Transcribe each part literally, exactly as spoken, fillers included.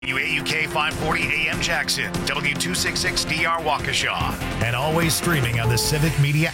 W A U K five forty A M Jackson, W two sixty-six D R Waukesha, and always streaming on the Civic Media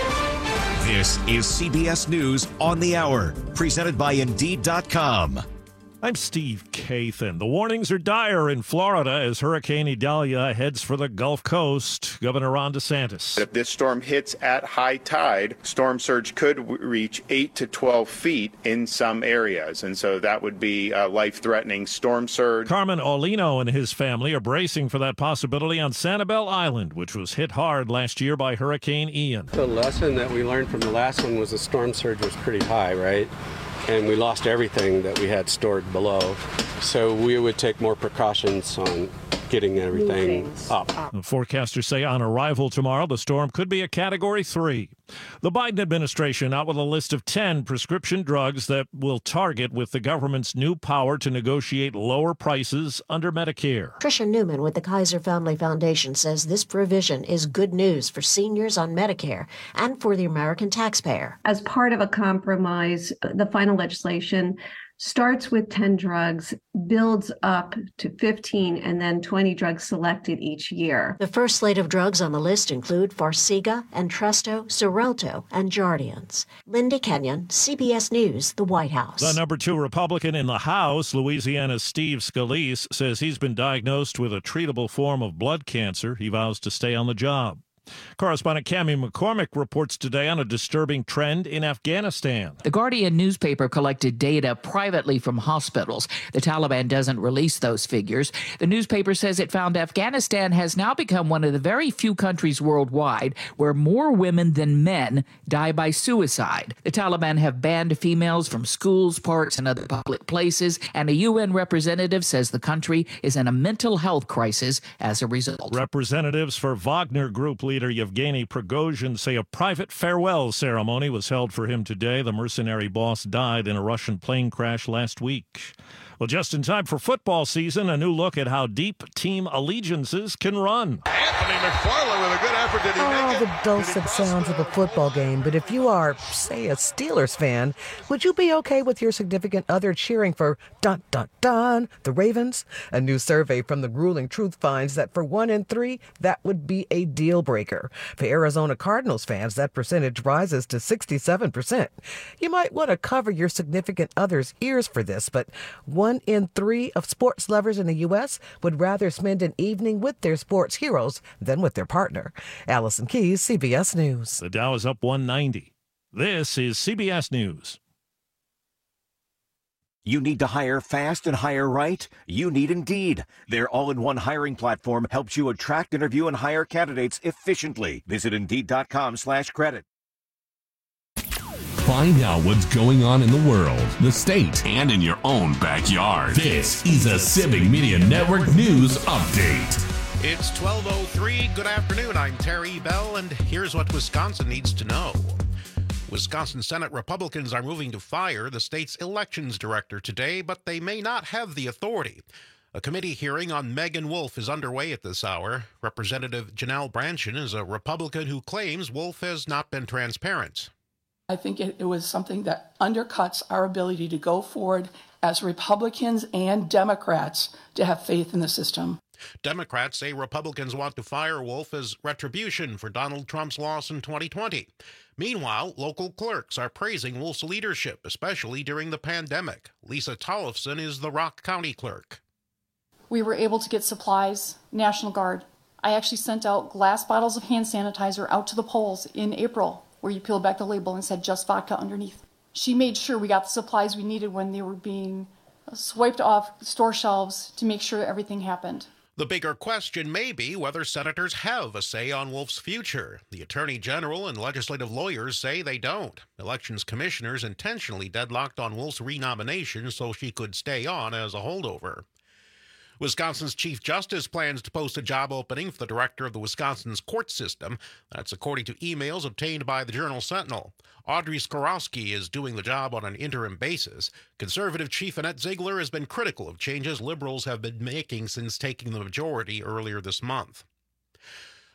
app. This is C B S News on the Hour, presented by Indeed dot com. I'm Steve Kathan. The warnings are dire in Florida as Hurricane Idalia heads for the Gulf Coast. Governor Ron DeSantis. If this storm hits at high tide, storm surge could w- reach eight to twelve feet in some areas. And so that would be a life-threatening storm surge. Carmen Aulino and his family are bracing for that possibility on Sanibel Island, which was hit hard last year by Hurricane Ian. The lesson that we learned from the last one was the storm surge was pretty high, right? And we lost everything that we had stored below. So we would take more precautions on getting everything up. The forecasters say on arrival tomorrow, the storm could be a Category three. The Biden administration out with a list of ten prescription drugs that will target with the government's new power to negotiate lower prices under Medicare. Tricia Newman with the Kaiser Family Foundation says this provision is good news for seniors on Medicare and for the American taxpayer. As part of a compromise, the final legislation starts with ten drugs, builds up to fifteen, and then twenty drugs selected each year. The first slate of drugs on the list include Farxiga, Entresto, Xarelto, and Jardiance. Linda Kenyon, C B S News, the White House. The number two Republican in the House, Louisiana's Steve Scalise, says he's been diagnosed with a treatable form of blood cancer. He vows to stay on the job. Correspondent Cammie McCormick reports today on a disturbing trend in Afghanistan. The Guardian newspaper collected data privately from hospitals. The Taliban doesn't release those figures. The newspaper says it found Afghanistan has now become one of the very few countries worldwide where more women than men die by suicide. The Taliban have banned females from schools, parks, and other public places, and a U N representative says the country is in a mental health crisis as a result. Representatives for Wagner Group leader Yevgeny Prigozhin say a private farewell ceremony was held for him today. The mercenary boss died in a Russian plane crash last week. Well, just in time for football season, a new look at how deep team allegiances can run. Anthony McFarland with a good effort. Did he oh, make it? The dulcet sounds of a football game. But if you are, say, a Steelers fan, would you be okay with your significant other cheering for dun, dun, dun, the Ravens? A new survey from the Grueling Truth finds that for one in three, that would be a deal breaker. For Arizona Cardinals fans, that percentage rises to sixty-seven percent. You might want to cover your significant other's ears for this, but one in three of sports lovers in the U S would rather spend an evening with their sports heroes than with their partner. Allison Keyes, C B S News. The Dow is up one ninety. This is C B S News. You need to hire fast and hire right? You need Indeed. Their all-in-one hiring platform helps you attract, interview, and hire candidates efficiently. Visit Indeed dot com slash credit. Find out what's going on in the world, the state, and in your own backyard. This is a Civic Media Network News Update. It's twelve oh three. Good afternoon. I'm Terry Bell, and here's what Wisconsin needs to know. Wisconsin Senate Republicans are moving to fire the state's elections director today, but they may not have the authority. A committee hearing on Megan Wolf is underway at this hour. Representative Janelle Brandtjen is a Republican who claims Wolf has not been transparent. I think it, it was something that undercuts our ability to go forward as Republicans and Democrats to have faith in the system. Democrats say Republicans want to fire Wolf as retribution for Donald Trump's loss in twenty twenty. Meanwhile, local clerks are praising Wolf's leadership, especially during the pandemic. Lisa Tollefson is the Rock County clerk. We were able to get supplies, National Guard. I actually sent out glass bottles of hand sanitizer out to the polls in April, where you peeled back the label and said just vodka underneath. She made sure we got the supplies we needed when they were being swiped off store shelves to make sure everything happened. The bigger question may be whether senators have a say on Wolf's future. The Attorney General and legislative lawyers say they don't. Elections commissioners intentionally deadlocked on Wolf's renomination so she could stay on as a holdover. Wisconsin's Chief Justice plans to post a job opening for the director of the Wisconsin's court system. That's according to emails obtained by the Journal-Sentinel. Audrey Skorowski is doing the job on an interim basis. Conservative Chief Annette Ziegler has been critical of changes liberals have been making since taking the majority earlier this month.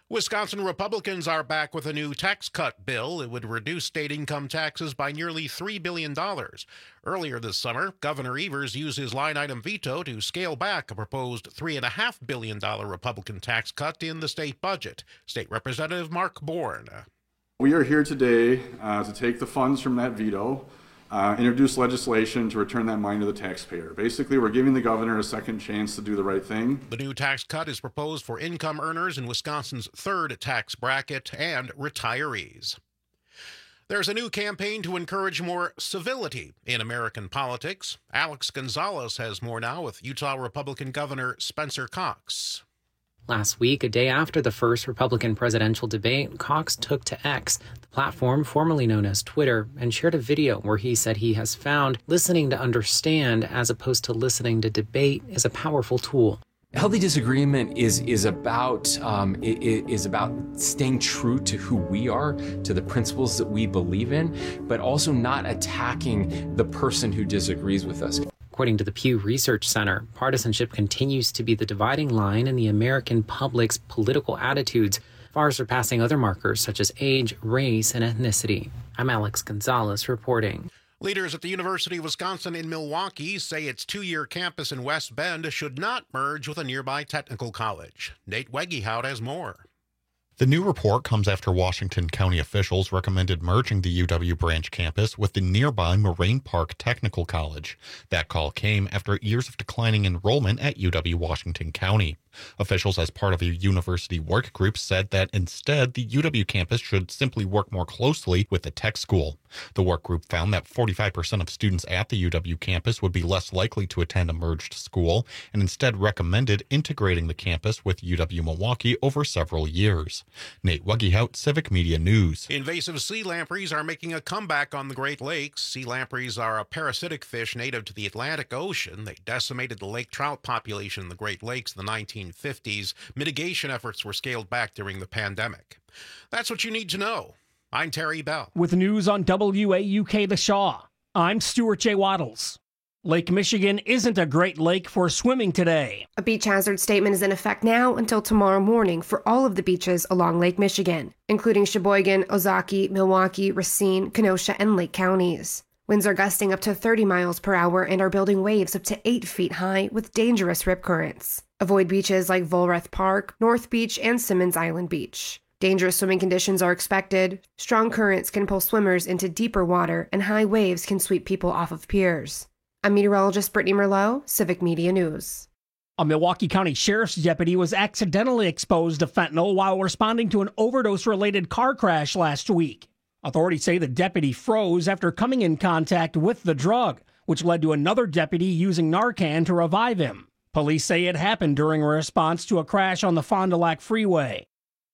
Wisconsin Republicans are back with a new tax cut bill. It would reduce state income taxes by nearly three billion dollars. Earlier this summer, Governor Evers used his line-item veto to scale back a proposed three point five billion dollars Republican tax cut in the state budget. State Representative Mark Bourne. We are here today uh, to take the funds from that veto, uh, introduce legislation to return that money to the taxpayer. Basically, we're giving the governor a second chance to do the right thing. The new tax cut is proposed for income earners in Wisconsin's third tax bracket and retirees. There's a new campaign to encourage more civility in American politics. Alex Gonzalez has more now with Utah Republican Governor Spencer Cox. Last week, a day after the first Republican presidential debate, Cox took to X, the platform formerly known as Twitter, and shared a video where he said he has found listening to understand as opposed to listening to debate is a powerful tool. Healthy disagreement is is about um, is about staying true to who we are, to the principles that we believe in, but also not attacking the person who disagrees with us. According to the Pew Research Center, partisanship continues to be the dividing line in the American public's political attitudes, far surpassing other markers such as age, race, and ethnicity. I'm Alex Gonzalez reporting. Leaders at the University of Wisconsin in Milwaukee say its two-year campus in West Bend should not merge with a nearby technical college. Nate Wegehout has more. The new report comes after Washington County officials recommended merging the U W Branch campus with the nearby Moraine Park Technical College. That call came after years of declining enrollment at U W Washington County. Officials, as part of a university work group, said that instead the U W campus should simply work more closely with the tech school. The work group found that forty-five percent of students at the U W campus would be less likely to attend a merged school, and instead recommended integrating the campus with U W Milwaukee over several years. Nate Wegehout, Civic Media News. Invasive sea lampreys are making a comeback on the Great Lakes. Sea lampreys are a parasitic fish native to the Atlantic Ocean. They decimated the lake trout population in the Great Lakes in the nineteen fifties. Mitigation efforts were scaled back during the pandemic. That's what you need to know. I'm Terry Bell. With news on W A U K The Shaw, I'm Stuart J. Waddles. Lake Michigan isn't a great lake for swimming today. A beach hazard statement is in effect now until tomorrow morning for all of the beaches along Lake Michigan, including Sheboygan, Ozaukee, Milwaukee, Racine, Kenosha, and Lake counties. Winds are gusting up to thirty miles per hour and are building waves up to eight feet high with dangerous rip currents. Avoid beaches like Volrath Park, North Beach, and Simmons Island Beach. Dangerous swimming conditions are expected. Strong currents can pull swimmers into deeper water, and high waves can sweep people off of piers. I'm meteorologist Brittany Merlot, Civic Media News. A Milwaukee County Sheriff's deputy was accidentally exposed to fentanyl while responding to an overdose-related car crash last week. Authorities say the deputy froze after coming in contact with the drug, which led to another deputy using Narcan to revive him. Police say it happened during a response to a crash on the Fond du Lac Freeway.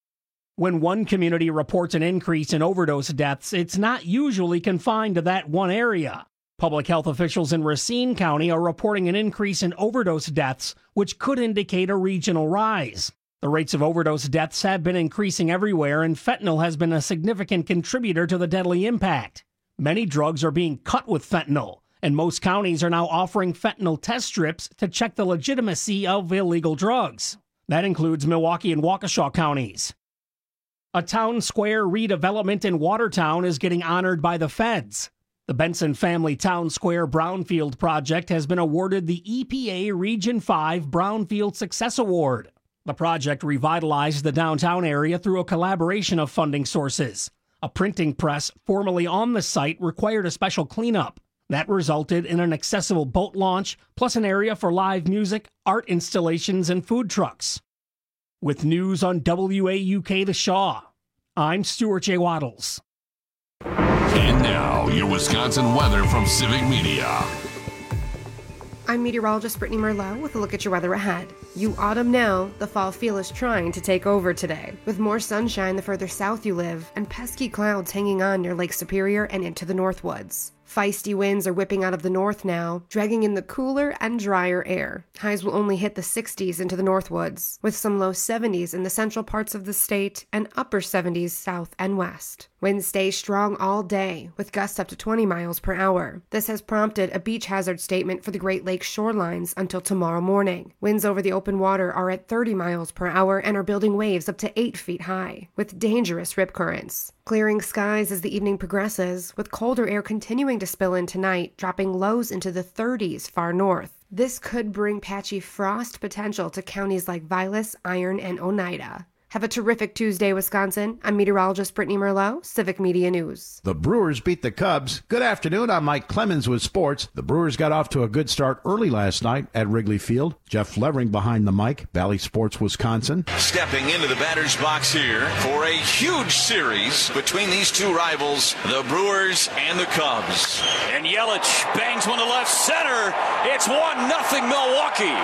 When one community reports an increase in overdose deaths, it's not usually confined to that one area. Public health officials in Racine County are reporting an increase in overdose deaths, which could indicate a regional rise. The rates of overdose deaths have been increasing everywhere, and fentanyl has been a significant contributor to the deadly impact. Many drugs are being cut with fentanyl, and most counties are now offering fentanyl test strips to check the legitimacy of illegal drugs. That includes Milwaukee and Waukesha counties. A town square redevelopment in Watertown is getting honored by the feds. The Benson Family Town Square Brownfield project has been awarded the E P A Region five Brownfield Success Award. The project revitalized the downtown area through a collaboration of funding sources. A printing press formerly on the site required a special cleanup. That resulted in an accessible boat launch, plus an area for live music, art installations, and food trucks. With news on W A U K The Shaw, I'm Stuart J. Waddles. And now, your Wisconsin weather from Civic Media. I'm meteorologist Brittany Merlot with a look at your weather ahead. You autumn know the fall feel is trying to take over today, with more sunshine the further south you live and pesky clouds hanging on near Lake Superior and into the Northwoods. Feisty winds are whipping out of the north now, dragging in the cooler and drier air. Highs will only hit the sixties into the Northwoods, with some low seventies in the central parts of the state and upper seventies south and west. Winds stay strong all day, with gusts up to twenty miles per hour. This has prompted a beach hazard statement for the Great Lakes shorelines until tomorrow morning. Winds over the open water are at thirty miles per hour and are building waves up to eight feet high, with dangerous rip currents. Clearing skies as the evening progresses, with colder air continuing to spill in tonight, dropping lows into the thirties far north. This could bring patchy frost potential to counties like Vilas, Iron, and Oneida. Have a terrific Tuesday, Wisconsin. I'm meteorologist Brittany Merlot, Civic Media News. The Brewers beat the Cubs. Good afternoon. I'm Mike Clemens with sports. The Brewers got off to a good start early last night at Wrigley Field. Jeff Levering behind the mic, Valley Sports, Wisconsin. Stepping into the batter's box here for a huge series between these two rivals, the Brewers and the Cubs. And Yelich bangs one to left center. It's one nothing Milwaukee.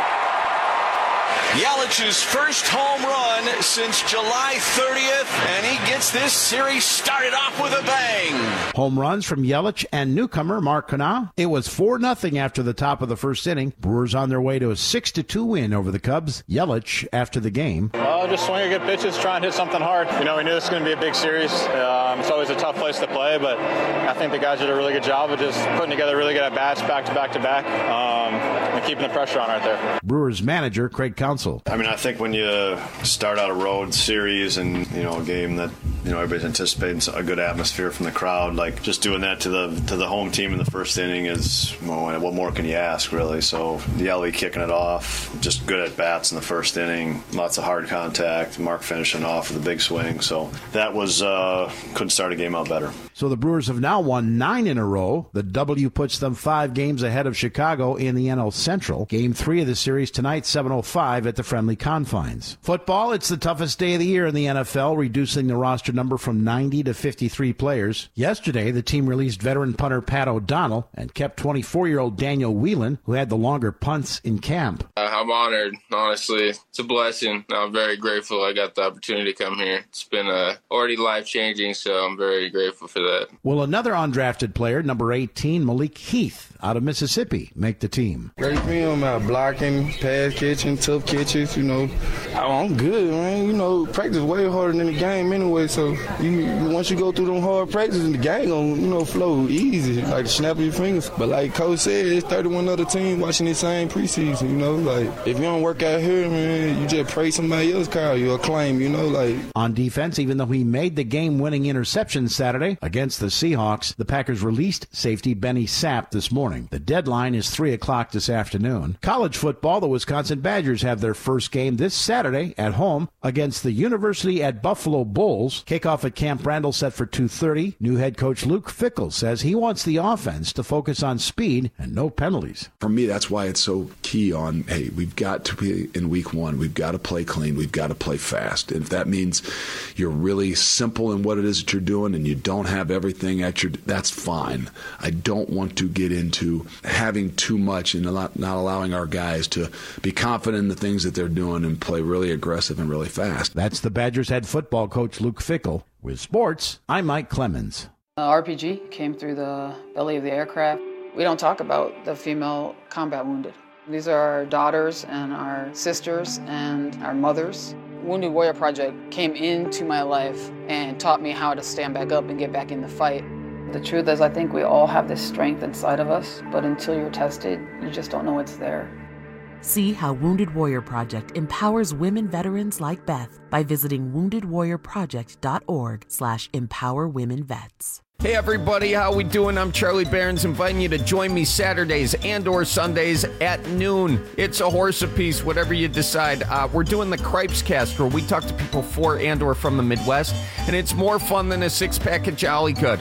Yelich's first home run since July thirtieth, and he gets this series started off with a bang. Home runs from Yelich and newcomer Mark Canha. It was four nothing after the top of the first inning. Brewers on their way to a six to two win over the Cubs. Yelich after the game. Uh, just swinging good pitches, try and hit something hard. You know, we knew this was going to be a big series. Um, it's always a tough place to play, but I think the guys did a really good job of just putting together really good at-bats back to back to back um, and keeping the pressure on right there. Brewers manager Craig Counsell. I mean, I think when you start out a road series and, you know, a game that, you know, everybody's anticipating a good atmosphere from the crowd, like just doing that to the to the home team in the first inning is, well, what more can you ask, really? So Yelly kicking it off, just good at bats in the first inning, lots of hard contact, Mark finishing off with a big swing. So that was, uh, couldn't start a game out better. So the Brewers have now won nine in a row. The W puts them five games ahead of Chicago in the N L Central. Game three of the series tonight, seven oh five at the Friendly Confines. Football, it's the toughest day of the year in the N F L, reducing the roster number from ninety to fifty-three players. Yesterday, the team released veteran punter Pat O'Donnell and kept twenty-four-year-old Daniel Whelan, who had the longer punts in camp. Uh, I'm honored, honestly. It's a blessing. I'm very grateful I got the opportunity to come here. It's been uh, already life-changing, so I'm very grateful for that. Will another undrafted player, number eighteen, Malik Heath, out of Mississippi, make the team? Great film, uh, blocking, pass catching, tough catches, you know. I'm good, man. You know, practice way harder than the game anyway, so you, once you go through them hard practices, the game gonna, you know, flow easy, like the snap of your fingers. But like Coach said, it's thirty-one other teams watching the same preseason, you know. Like, if you don't work out here, man, you just pray somebody else call you or claim, you know, like. On defense, even though he made the game-winning interception Saturday against the Seahawks, the Packers released safety Benny Sapp this morning. The deadline is three o'clock this afternoon. College football, the Wisconsin Badgers have their first game this Saturday at home against the University at Buffalo Bulls. Kickoff at Camp Randall set for two thirty. New head coach Luke Fickell says he wants the offense to focus on speed and no penalties. For me, that's why it's so key on, hey, we've got to be in week one. We've got to play clean. We've got to play fast. And if that means you're really simple in what it is that you're doing and you don't have everything at your, that's fine. I don't want to get into having too much and not allowing our guys to be confident in the things that they're doing and play really aggressive and really fast. That's the Badgers head football coach Luke Fickell. With sports, I'm Mike Clemens. Uh, R P G came through the belly of the aircraft. We don't talk about the female combat wounded. These are our daughters and our sisters and our mothers. Wounded Warrior Project came into my life and taught me how to stand back up and get back in the fight. The truth is, I think we all have this strength inside of us, but until you're tested, you just don't know it's there. See how Wounded Warrior Project empowers women veterans like Beth by visiting wounded warrior project dot org slash empower women vets. Hey everybody, how we doing? I'm Charlie Barons, inviting you to join me Saturdays and or Sundays at noon. It's a horse apiece, whatever you decide. Uh, we're doing the Cripes Cast, where we talk to people for and or from the Midwest, and it's more fun than a six-pack of Jolly Good.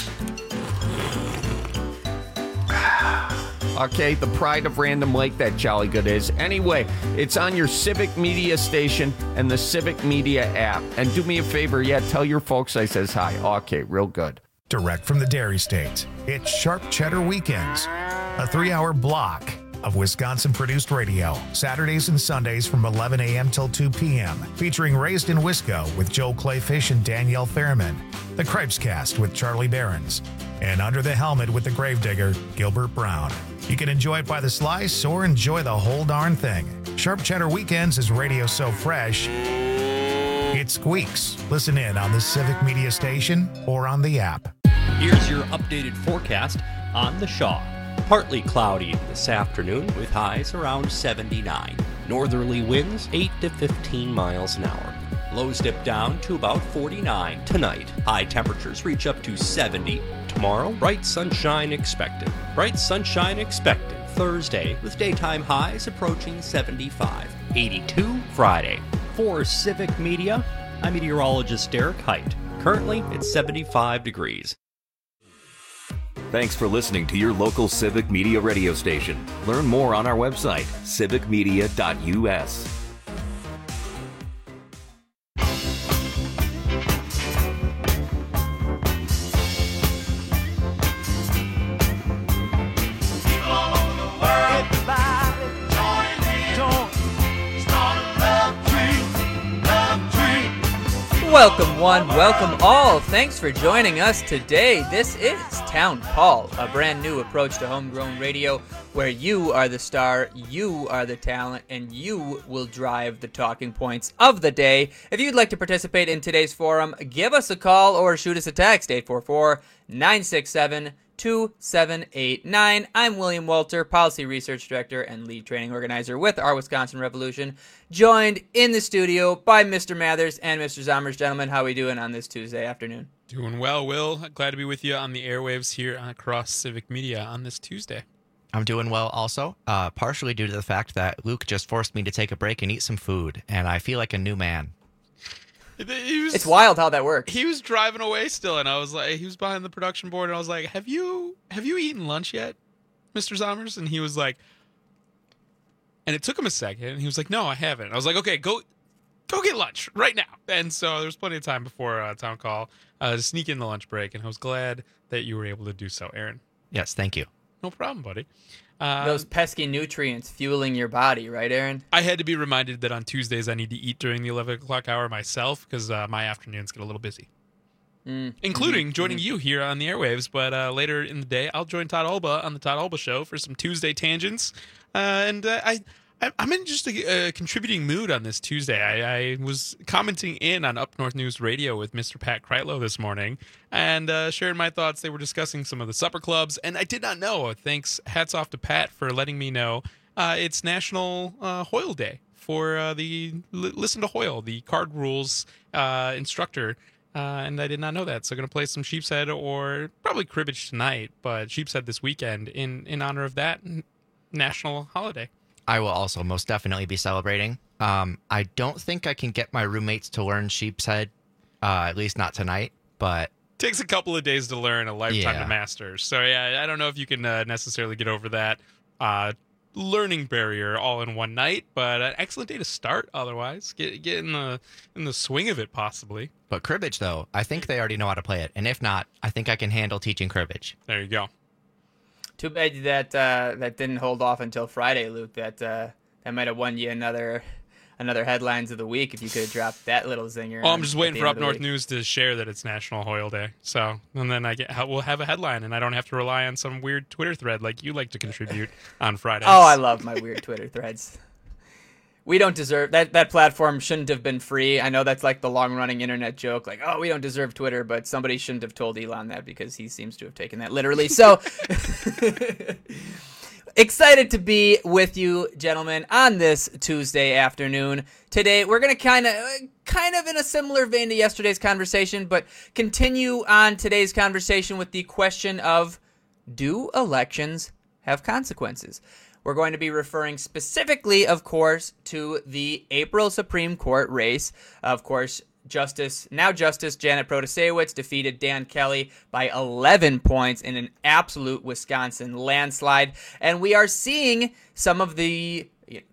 Okay, the pride of Random Lake, that Jolly Good is. Anyway, it's on your Civic Media station and the Civic Media app. And do me a favor, yeah, tell your folks I says hi. Okay, real good. Direct from the Dairy State, it's Sharp Cheddar Weekends, a three-hour block of Wisconsin-produced radio, Saturdays and Sundays from eleven a.m. till two p.m., featuring Raised in Wisco with Joe Clayfish and Danielle Fairman, The Cripescast with Charlie Behrens, and Under the Helmet with the Gravedigger, Gilbert Brown. You can enjoy it by the slice or enjoy the whole darn thing. Sharp Cheddar Weekends is radio so fresh, it squeaks. Listen in on the Civic Media Station or on the app. Here's your updated forecast on the Shaw. Partly cloudy this afternoon with highs around seventy-nine. Northerly winds eight to fifteen miles an hour. Lows dip down to about forty-nine tonight. High temperatures reach up to seventy. Tomorrow, bright sunshine expected. Bright sunshine expected Thursday with daytime highs approaching seventy-five. eighty-two Friday. For Civic Media, I'm meteorologist Derek Height. Currently, it's seventy-five degrees. Thanks for listening to your local Civic Media radio station. Learn more on our website, civic media dot u s. Welcome one, welcome all. Thanks for joining us today. This is Town Hall, a brand new approach to homegrown radio where you are the star, you are the talent, and you will drive the talking points of the day. If you'd like to participate in today's forum, give us a call or shoot us a text, eight four four, nine six seven, two seven eight nine. I'm William Walter, Policy Research Director and Lead Training Organizer with Our Wisconsin Revolution, joined in the studio by Mister Mathers and Mister Zommers. Gentlemen, how are we doing on this Tuesday afternoon? Doing well, Will. Glad to be with you on the airwaves here across Civic Media on this Tuesday. I'm doing well also, uh, partially due to the fact that Luke just forced me to take a break and eat some food, and I feel like a new man. He was, it's wild how that works. He was driving away still, and I was like, he was behind the production board, and I was like, have you have you eaten lunch yet, Mister Zommers? And he was like, and it took him a second, and he was like, no, I haven't. And I was like, okay, go go get lunch right now. And so there was plenty of time before uh, town call uh, to sneak in the lunch break, and I was glad that you were able to do so, Aaron. Yes, thank you. No problem, buddy. Uh, Those pesky nutrients fueling your body, right, Aaron? I had to be reminded that on Tuesdays I need to eat during the eleven o'clock hour myself because uh, my afternoons get a little busy. Mm. Including mm-hmm. joining mm-hmm. you here on the airwaves. But uh, later in the day, I'll join Todd Alba on the Todd Alba Show for some Tuesday tangents. Uh, and uh, I, I'm in just a, a contributing mood on this Tuesday. I, I was commenting in on Up North News Radio with Mister Pat Kreitlow this morning and uh, sharing my thoughts. They were discussing some of the supper clubs, and I did not know. Thanks, hats off to Pat for letting me know. Uh, it's National uh, Hoyle Day for uh, the L- Listen to Hoyle, the card rules uh, instructor. Uh, and I did not know that. So going to play some Sheepshead or probably cribbage tonight, but Sheepshead this weekend in, in honor of that n- national holiday. I will also most definitely be celebrating. Um, I don't think I can get my roommates to learn Sheepshead, uh, at least not tonight, but... Takes a couple of days to learn, a lifetime yeah. to master. So, yeah, I don't know if you can uh, necessarily get over that uh, learning barrier all in one night, but an excellent day to start otherwise. Get get in the in the swing of it, possibly. But cribbage, though, I think they already know how to play it. And if not, I think I can handle teaching cribbage. There you go. Too bad that uh, that didn't hold off until Friday, Luke. That uh, that might have won you another another headlines of the week if you could have dropped that little zinger. Well, I'm just waiting for Up North week. News to share that it's National Hoyle Day. So, and then I get we'll have a headline, and I don't have to rely on some weird Twitter thread like you like to contribute on Fridays. Oh, I love my weird Twitter threads. We don't deserve that. That platform shouldn't have been free. I know that's like the long-running internet joke, like, oh, we don't deserve Twitter, but somebody shouldn't have told Elon that because he seems to have taken that literally. So, excited to be with you, gentlemen, on this Tuesday afternoon. Today, we're gonna kind of, kind of in a similar vein to yesterday's conversation, but continue on today's conversation with the question of, do elections have consequences? We're going to be referring specifically, of course, to the April Supreme Court race. Of course, Justice, now Justice Janet Protasewicz defeated Dan Kelly by eleven points in an absolute Wisconsin landslide. And we are seeing some of the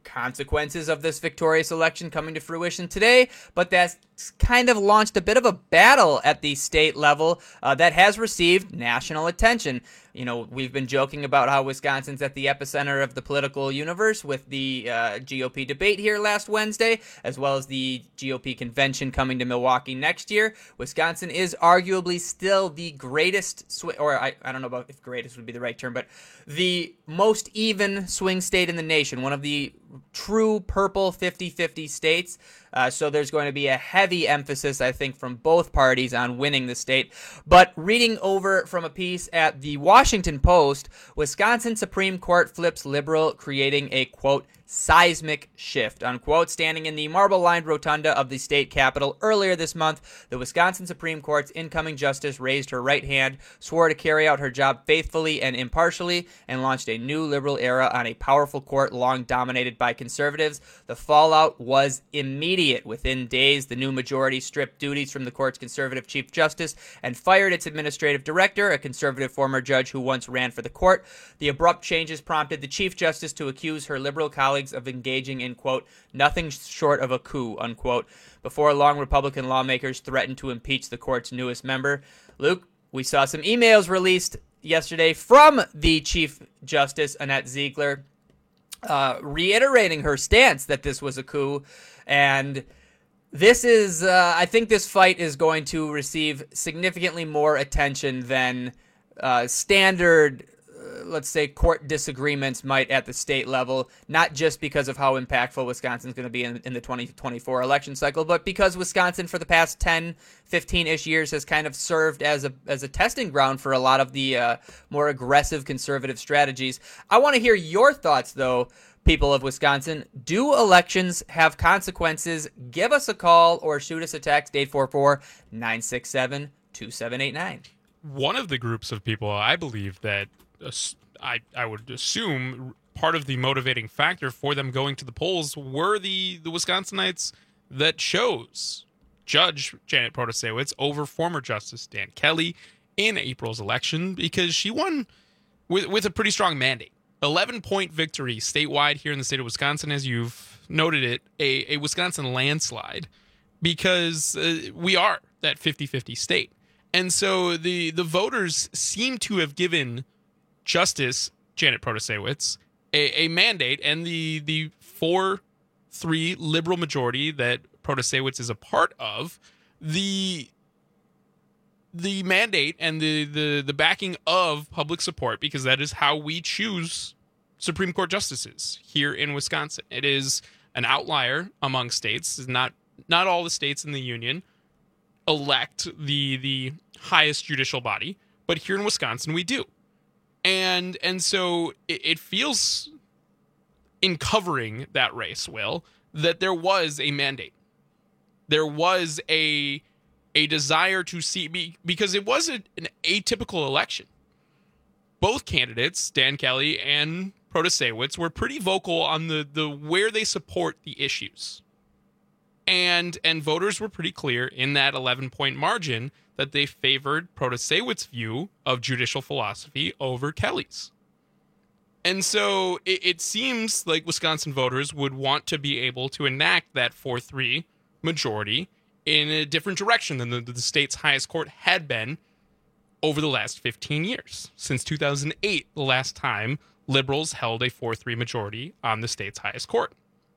consequences of this victorious election coming to fruition today, but that's kind of launched a bit of a battle at the state level uh, that has received national attention. You know, we've been joking about how Wisconsin's at the epicenter of the political universe with the uh, G O P debate here last Wednesday, as well as the G O P convention coming to Milwaukee next year. Wisconsin is arguably still the greatest, sw- or I, I don't know about if greatest would be the right term, but the most even swing state in the nation, one of the true purple fifty-fifty states. Uh, so there's going to be a heavy emphasis, I think, from both parties on winning the state. But reading over from a piece at the Washington Post, Wisconsin Supreme Court flips liberal, creating a, quote, seismic shift, unquote. Standing in the marble-lined rotunda of the state capitol earlier this month, the Wisconsin Supreme Court's incoming justice raised her right hand, swore to carry out her job faithfully and impartially, and launched a new liberal era on a powerful court long dominated by conservatives. The fallout was immediate. Within days, the new majority stripped duties from the court's conservative chief justice and fired its administrative director, a conservative former judge who once ran for the court. The abrupt changes prompted the chief justice to accuse her liberal colleagues of engaging in, quote, nothing short of a coup, unquote. Before long, Republican lawmakers threatened to impeach the court's newest member. Luke, we saw some emails released yesterday from the Chief Justice, Annette Ziegler, uh, reiterating her stance that this was a coup. And this is, uh, I think this fight is going to receive significantly more attention than uh, standard, uh, let's say, court disagreements might at the state level, not just because of how impactful Wisconsin's going to be in, in the twenty twenty-four election cycle, but because Wisconsin for the past ten, fifteen-ish years has kind of served as a as a testing ground for a lot of the uh, more aggressive conservative strategies. I want to hear your thoughts, though, people of Wisconsin. Do elections have consequences? Give us a call or shoot us a text, eight four four, nine six seven, two seven eight nine. One of the groups of people, I believe, that uh, I, I would assume part of the motivating factor for them going to the polls were the, the Wisconsinites that chose Judge Janet Protasiewicz over former Justice Dan Kelly in April's election, because she won with, with a pretty strong mandate. eleven-point victory statewide here in the state of Wisconsin, as you've noted it, a, a Wisconsin landslide, because uh, we are that fifty-fifty state. And so the, the voters seem to have given Justice Janet Protasiewicz a, a mandate, and the the four three liberal majority that Protasiewicz is a part of, the the mandate and the, the, the backing of public support, because that is how we choose Supreme Court justices here in Wisconsin. It is an outlier among states. Not not all the states in the union elect the the highest judicial body, but here in Wisconsin we do. And and so it, it feels, in covering that race, Will, that there was a mandate. There was a a desire to see, because it was a, an atypical election. Both candidates, Dan Kelly and Protasiewicz, were pretty vocal on the, the where they support the issues. And and voters were pretty clear in that eleven-point margin that they favored Protasiewicz's view of judicial philosophy over Kelly's. And so it, it seems like Wisconsin voters would want to be able to enact that four three majority in a different direction than the, the state's highest court had been over the last fifteen years. Since two thousand eight, the last time liberals held a four three majority on the state's highest court.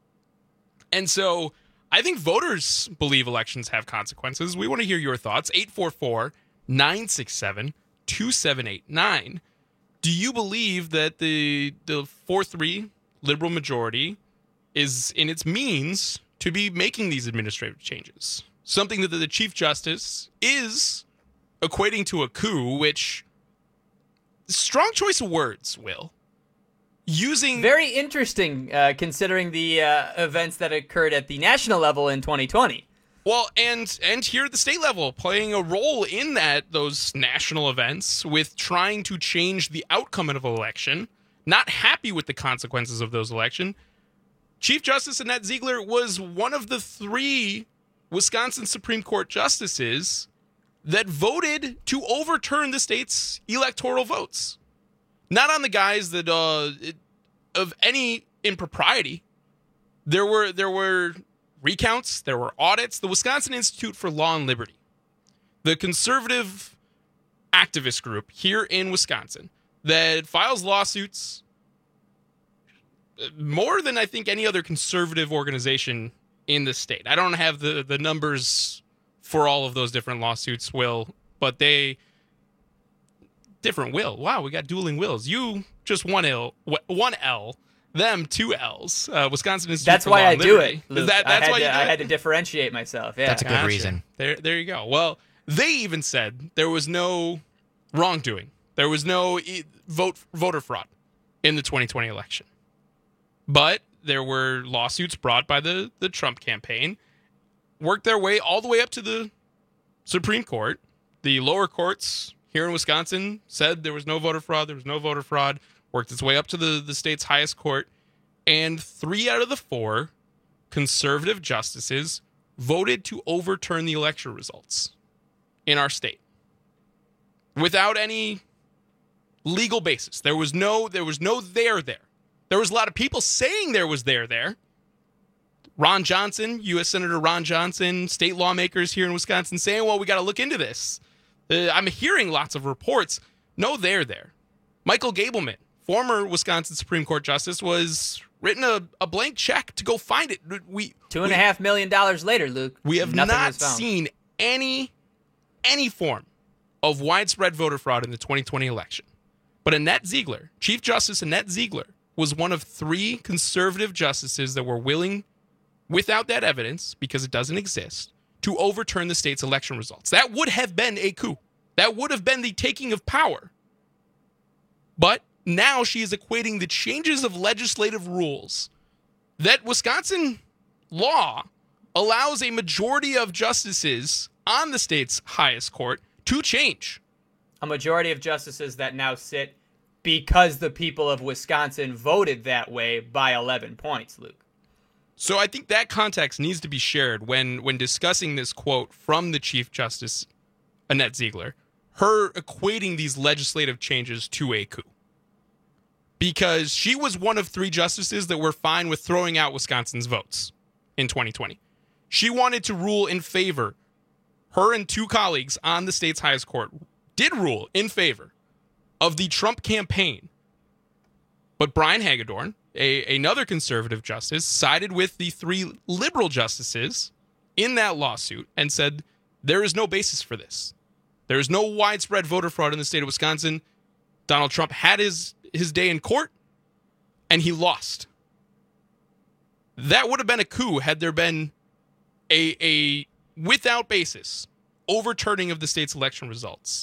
And so I think voters believe elections have consequences. We want to hear your thoughts. eight four four, nine six seven, two seven eight nine. Do you believe that the the four three liberal majority is in its means to be making these administrative changes? Something that the Chief Justice is equating to a coup, which, strong choice of words, Will. Using very interesting, uh, considering the uh, events that occurred at the national level in twenty twenty. Well, and and here at the state level, playing a role in that those national events with trying to change the outcome of an election, not happy with the consequences of those elections. Chief Justice Annette Ziegler was one of the three Wisconsin Supreme Court justices that voted to overturn the state's electoral votes. Not on the guise that uh, it, of any impropriety, There were there were recounts, there were audits. The Wisconsin Institute for Law and Liberty, the conservative activist group here in Wisconsin that files lawsuits more than I think any other conservative organization in the state. I don't have the, the numbers for all of those different lawsuits, Will, but they different Will. Wow, we got dueling Wills. You just one L, one L. Them two L's. Uh, Wisconsin Institute That's for why Law I and do Liberty. it. Luke. Is that, that's I had why to, you do I it? had to differentiate myself. Yeah, That's a good Gotcha. reason. There, there you go. Well, they even said there was no wrongdoing. There was no e- vote voter fraud in the twenty twenty election. But there were lawsuits brought by the, the Trump campaign, worked their way all the way up to the Supreme Court. The lower courts here in Wisconsin said there was no voter fraud. There was no voter fraud. Worked its way up to the, the state's highest court. And three out of the four conservative justices voted to overturn the election results in our state without any legal basis. There was no, there was no there there. There was a lot of people saying there was there there. Ron Johnson, U S Senator Ron Johnson, state lawmakers here in Wisconsin saying, well, we got to look into this. Uh, I'm hearing lots of reports. No there there. Michael Gableman, former Wisconsin Supreme Court justice, was written a, a blank check to go find it. We Two and we, a half million dollars later, Luke. We have nothing not was found. seen any any form of widespread voter fraud in the twenty twenty election. But Annette Ziegler, Chief Justice Annette Ziegler, was one of three conservative justices that were willing, without that evidence, because it doesn't exist, to overturn the state's election results. That would have been a coup. That would have been the taking of power. But now she is equating the changes of legislative rules that Wisconsin law allows a majority of justices on the state's highest court to change. A majority of justices that now sit because the people of Wisconsin voted that way by eleven points, Luke. So I think that context needs to be shared when, when discussing this quote from the Chief Justice, Annette Ziegler, her equating these legislative changes to a coup. Because she was one of three justices that were fine with throwing out Wisconsin's votes in twenty twenty. She wanted to rule in favor. Her and two colleagues on the state's highest court did rule in favor of the Trump campaign. But Brian Hagedorn, a, another conservative justice, sided with the three liberal justices in that lawsuit and said there is no basis for this. There is no widespread voter fraud in the state of Wisconsin. Donald Trump had his his day in court, and he lost. That would have been a coup had there been a, a without basis, overturning of the state's election results.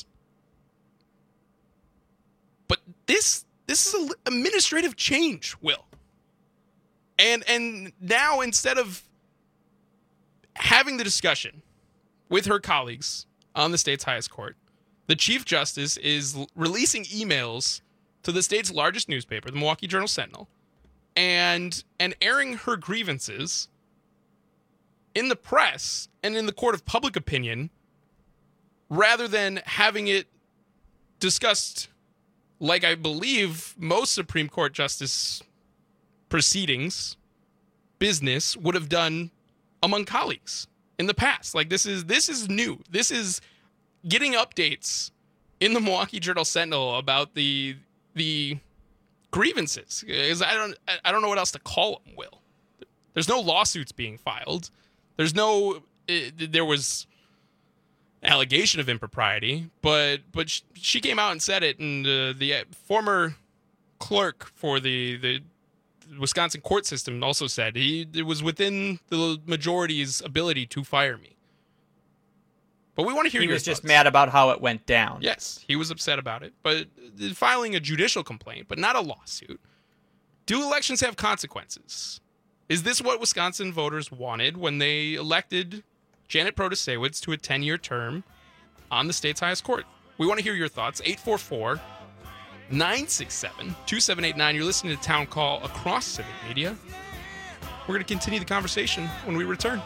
But this this is an administrative change, Will. And and now instead of having the discussion with her colleagues on the state's highest court, the Chief Justice is releasing emails to the state's largest newspaper, the Milwaukee Journal-Sentinel, and and airing her grievances in the press and in the court of public opinion, rather than having it discussed like I believe most Supreme Court justice proceedings, business would have done among colleagues in the past. Like this is this is new. This is getting updates in the Milwaukee Journal-Sentinel about the the grievances. Because I don't I don't know what else to call them, Will. There's no lawsuits being filed. There's no it, there was allegation of impropriety, but but she came out and said it, and uh, the former clerk for the the Wisconsin court system also said he it was within the majority's ability to fire me. But we want to hear he your was thoughts. just mad about how it went down. Yes, he was upset about it, but filing a judicial complaint, but not a lawsuit. Do elections have consequences? Is this what Wisconsin voters wanted when they elected Janet Protasiewicz to a ten-year term on the state's highest court? We want to hear your thoughts. eight four four, nine six seven, two seven eight nine. You're listening to Town Call across Civic Media. We're going to continue the conversation when we return.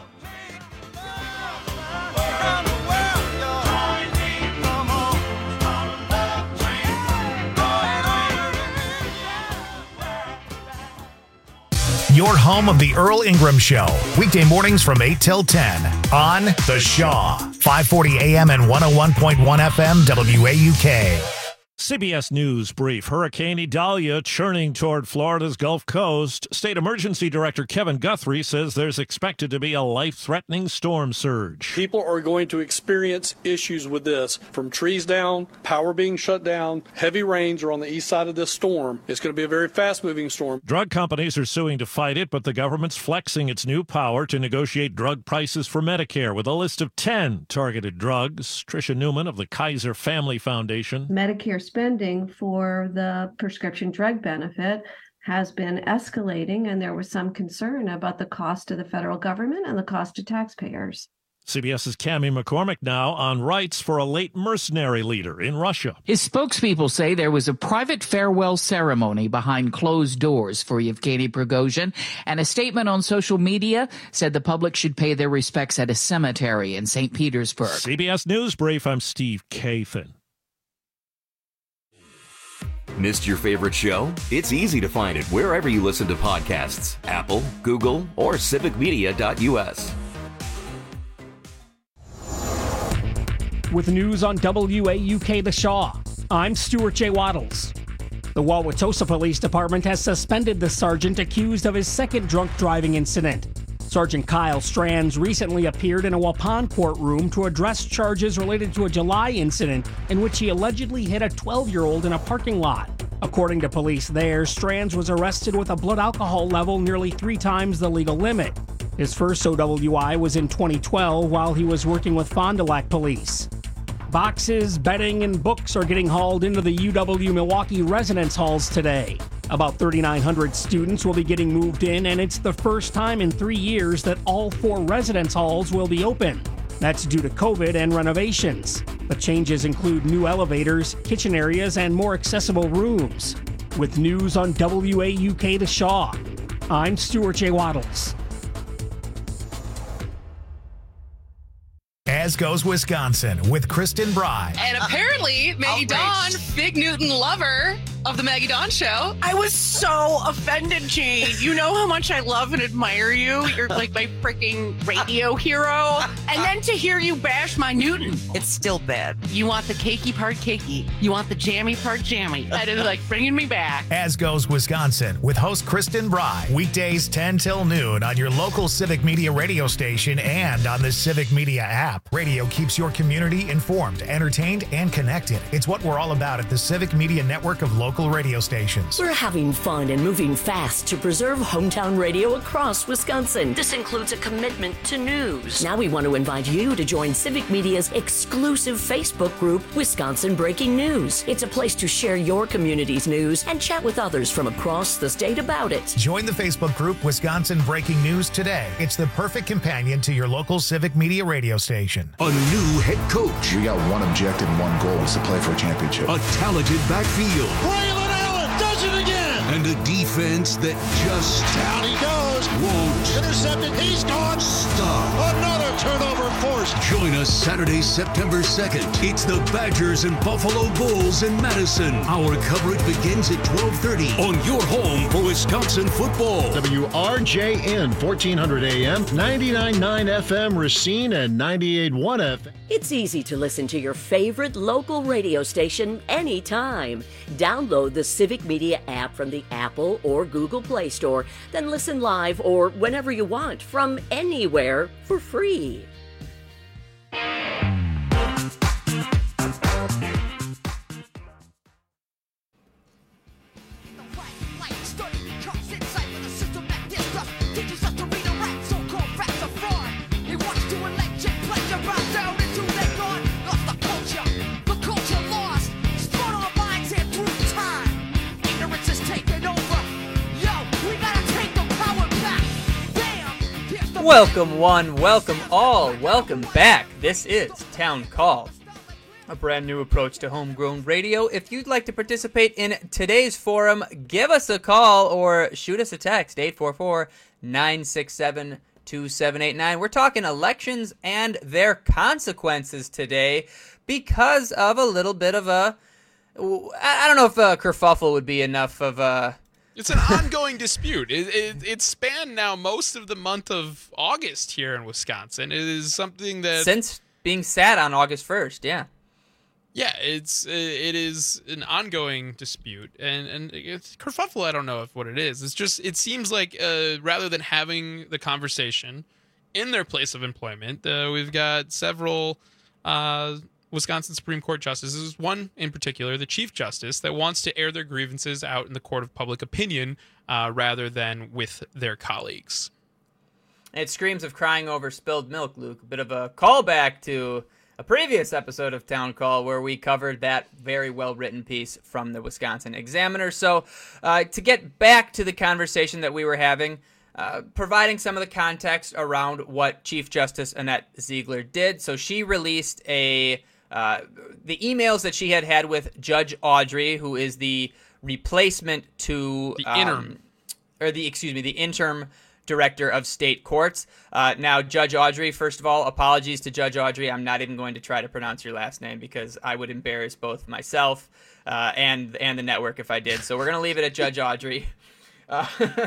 your home of the Earl Ingram Show. Weekday mornings from eight till ten on The Shaw. five forty A M and one oh one point one F M W A U K. C B S News brief. Hurricane Idalia churning toward Florida's Gulf Coast. State Emergency Director Kevin Guthrie says there's expected to be a life-threatening storm surge. People are going to experience issues with this, from trees down, power being shut down, heavy rains are on the east side of this storm. It's going to be a very fast-moving storm. Drug companies are suing to fight it, but the government's flexing its new power to negotiate drug prices for Medicare with a list of ten targeted drugs. Tricia Newman of the Kaiser Family Foundation. Medicare spending for the prescription drug benefit has been escalating, and there was some concern about the cost to the federal government and the cost to taxpayers. CBS's Cammie McCormick now on rights for a late mercenary leader in Russia. His spokespeople say there was a private farewell ceremony behind closed doors for Yevgeny Prigozhin, and a statement on social media said the public should pay their respects at a cemetery in Saint Petersburg. C B S News Brief, I'm Steve Kathan. Missed your favorite show? It's easy to find it wherever you listen to podcasts. Apple, Google, or civic media dot U S. With news on W A U K The Shaw, I'm Stuart J. Waddles. The Wauwatosa Police Department has suspended the sergeant accused of his second drunk driving incident. Sergeant Kyle Strands recently appeared in a Waupun courtroom to address charges related to a July incident in which he allegedly hit a twelve-year-old in a parking lot. According to police there, Strands was arrested with a blood alcohol level nearly three times the legal limit. His first O W I was in twenty twelve while he was working with Fond du Lac police. Boxes, bedding, and books are getting hauled into the U W Milwaukee residence halls today. About thirty-nine hundred students will be getting moved in, and it's the first time in three years that all four residence halls will be open. That's due to COVID and renovations. The changes include new elevators, kitchen areas, and more accessible rooms. With news on W A U K The Shaw, I'm Stuart J. Waddles. As Goes Wisconsin with Kristen Bry. And apparently, Maggie Dawn, Big Newton lover of the Maggie Dawn Show. I was so offended, Jane. You know how much I love and admire you. You're like my freaking radio hero. And then to hear you bash my Newton. It's still bad. You want the cakey part cakey. You want the jammy part jammy. That is like bringing me back. As Goes Wisconsin with host Kristen Bry. Weekdays ten till noon on your local Civic Media radio station and on the Civic Media app. Radio keeps your community informed, entertained, and connected. It's what we're all about at the Civic Media network of local radio stations. We're having fun and moving fast to preserve hometown radio across Wisconsin. This includes a commitment to news. Now we want to invite you to join Civic Media's exclusive Facebook group, Wisconsin Breaking News. It's a place to share your community's news and chat with others from across the state about it. Join the Facebook group Wisconsin Breaking News today. It's the perfect companion to your local Civic Media radio station. A new head coach. We got one objective and one goal is to play for a championship. A talented backfield. Braylon Allen does it again. And a defense that just down he goes. Won't intercepted. He's gone. Stop. Another turnover forced. Join us Saturday, September second. It's the Badgers and Buffalo Bulls in Madison. Our coverage begins at twelve thirty on your home for Wisconsin football. W R J N fourteen hundred A M, ninety-nine point nine F M Racine, and ninety-eight point one F M. It's easy to listen to your favorite local radio station anytime. Download the Civic Media app from the Apple or Google Play Store, then listen live or whenever you want from anywhere for free. Welcome one, welcome all, welcome back. This is Town Call, a brand new approach to homegrown radio. If you'd like to participate in today's forum, give us a call or shoot us a text, eight four four, nine six seven, two seven eight nine. We're talking elections and their consequences today because of a little bit of a, I don't know if a kerfuffle would be enough of a It's an ongoing dispute. It, it, it's spanned now most of the month of August here in Wisconsin. It is something that... Since being sat on August first, yeah. Yeah, it's it is an ongoing dispute, and and it's kerfuffle. I don't know if what it is. It's just it seems like uh, rather than having the conversation in their place of employment, uh, we've got several uh, Wisconsin Supreme Court justices. One in particular, the Chief Justice, that wants to air their grievances out in the court of public opinion uh, rather than with their colleagues. It screams of crying over spilled milk, Luke. A bit of a callback to a previous episode of Town Call where we covered that very well-written piece from the Wisconsin Examiner. So uh, to get back to the conversation that we were having, uh, providing some of the context around what Chief Justice Annette Ziegler did. So she released a uh, the emails that she had had with Judge Audrey, who is the replacement to... The interim. Um, or the, excuse me, the interim Director of State Courts. Uh, now, Judge Audrey, first of all, apologies to Judge Audrey. I'm not even going to try to pronounce your last name because I would embarrass both myself uh, and and the network if I did. So we're going to leave it at Judge Audrey. Uh,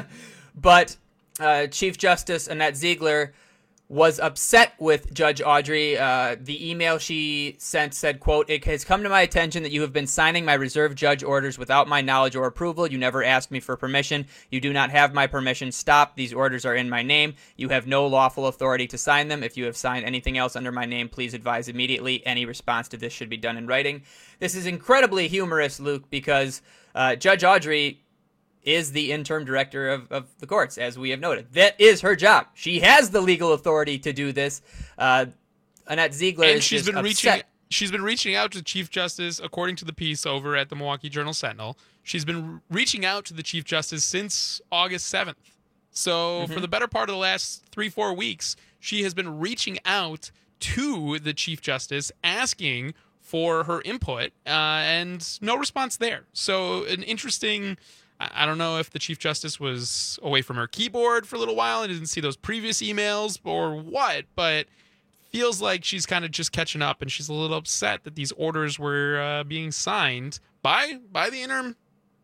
but uh, Chief Justice Annette Ziegler was upset with Judge Audrey. Uh, the email she sent said, quote, "It has come to my attention that you have been signing my reserve judge orders without my knowledge or approval. You never asked me for permission. You do not have my permission. Stop. These orders are in my name. You have no lawful authority to sign them. If you have signed anything else under my name, please advise immediately. Any response to this should be done in writing." This is incredibly humorous, Luke, because uh, Judge Audrey is the interim director of, of the courts, as we have noted. That is her job. She has the legal authority to do this. Uh, Annette Ziegler and is she's just been upset. reaching. She's been reaching out to Chief Justice, according to the piece over at the Milwaukee Journal Sentinel. She's been reaching out to the Chief Justice since August seventh. So Mm-hmm. for the better part of the last three, four weeks, she has been reaching out to the Chief Justice, asking for her input, uh, and no response there. So an interesting... I don't know if the Chief Justice was away from her keyboard for a little while and didn't see those previous emails or what, but feels like she's kind of just catching up, and she's a little upset that these orders were uh, being signed by by the interim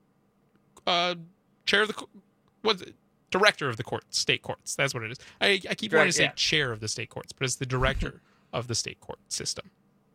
uh, chair of the what director of the court, state courts. That's what it is. I, I keep Right, wanting to say yeah. chair of the state courts, but it's the director of the state court system.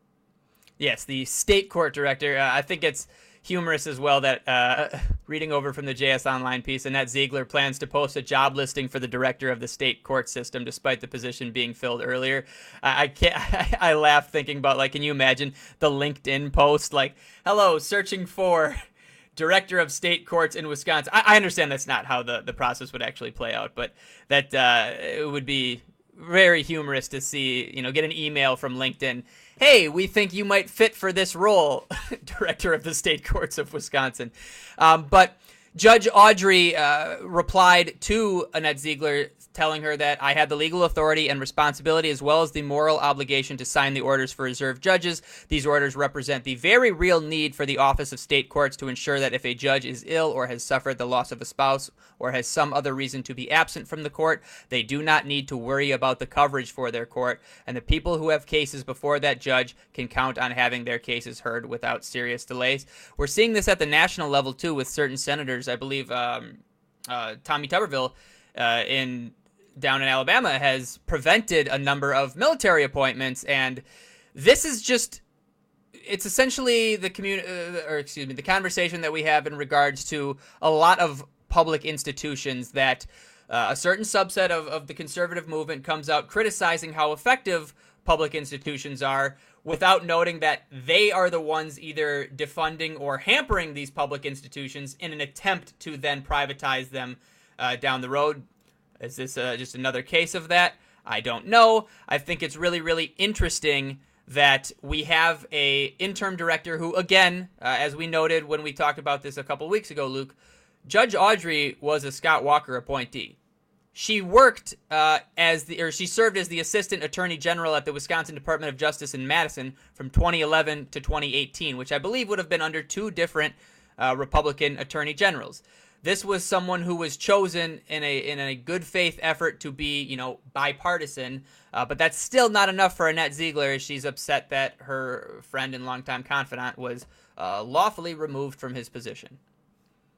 Yes, the state court director. Uh, I think it's humorous as well that uh, reading over from the J S Online piece, Annette Ziegler plans to post a job listing for the director of the state court system, despite the position being filled earlier. I, I can't. I, I laugh thinking about, like, can you imagine the LinkedIn post, like, "Hello, searching for director of state courts in Wisconsin." I, I understand that's not how the, the process would actually play out, but that uh, it would be very humorous to see, you know, get an email from LinkedIn. "Hey, we think you might fit for this role, director of the state courts of Wisconsin." Um, but Judge Audrey uh, replied to Annette Ziegler, telling her that I had the legal authority and responsibility as well as the moral obligation to sign the orders for reserve judges. These orders represent the very real need for the Office of State Courts to ensure that if a judge is ill or has suffered the loss of a spouse or has some other reason to be absent from the court, they do not need to worry about the coverage for their court, and the people who have cases before that judge can count on having their cases heard without serious delays. We're seeing this at the national level, too, with certain senators. I believe um, uh, Tommy Tuberville uh, in down in Alabama has prevented a number of military appointments, and this is just, it's essentially the community, uh, or excuse me, the conversation that we have in regards to a lot of public institutions that uh, a certain subset of, of the conservative movement comes out criticizing how effective public institutions are without noting that they are the ones either defunding or hampering these public institutions in an attempt to then privatize them uh, down the road. Is this uh, just another case of that? I don't know. I think it's really, really interesting that we have a interim director who, again, uh, as we noted when we talked about this a couple weeks ago, Luke, Judge Audrey was a Scott Walker appointee. She worked uh, as the, or she served as the Assistant Attorney General at the Wisconsin Department of Justice in Madison from twenty eleven to twenty eighteen, which I believe would have been under two different uh, Republican Attorney Generals. This was someone who was chosen in a in a good faith effort to be, you know, bipartisan, uh, but that's still not enough for Annette Ziegler. She's upset that her friend and longtime confidant was uh, lawfully removed from his position.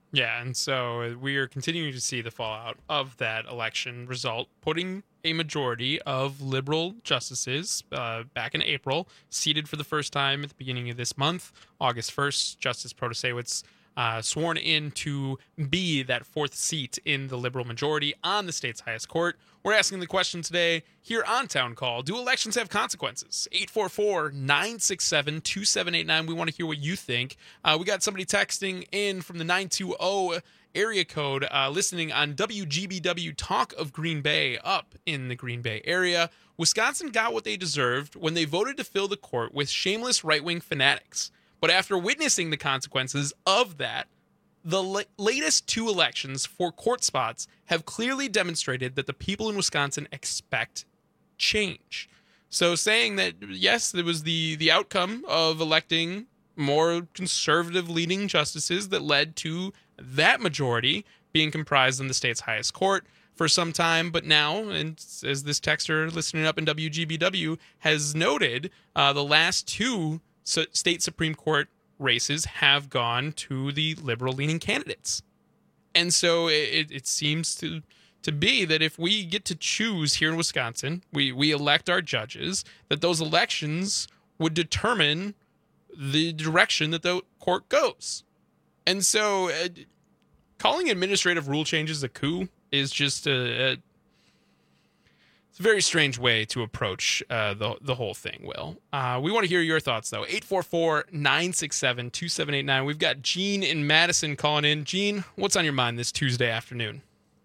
Yeah, and so we are continuing to see the fallout of that election result, putting a majority of liberal justices uh, back in April, seated for the first time at the beginning of this month, August first. Justice Protasewicz uh, sworn in to be that fourth seat in the liberal majority on the state's highest court. We're asking the question today here on Town Call: do elections have consequences? eight four four, nine six seven, two seven eight nine. We want to hear what you think. Uh, we got somebody texting in from the nine two zero area code, uh, listening on W G B W Talk of Green Bay up in the Green Bay area. Wisconsin got what they deserved when they voted to fill the court with shameless right-wing fanatics. But after witnessing the consequences of that, the la- latest two elections for court spots have clearly demonstrated that the people in Wisconsin expect change. So saying that, yes, there was the, the outcome of electing more conservative-leaning justices that led to that majority being comprised in the state's highest court for some time. But now, and as this texter listening up in W G B W has noted, uh, the last two state Supreme Court races have gone to the liberal-leaning candidates. And so it, it seems to to be that if we get to choose here in Wisconsin, we, we elect our judges, that those elections would determine the direction that the court goes. And so uh, calling administrative rule changes a coup is just a, a it's a very strange way to approach uh, the the whole thing, Will. Uh, we want to hear your thoughts, though. eight four four, nine six seven, two seven eight nine. We've got Gene in Madison calling in. Gene, what's on your mind this Tuesday afternoon?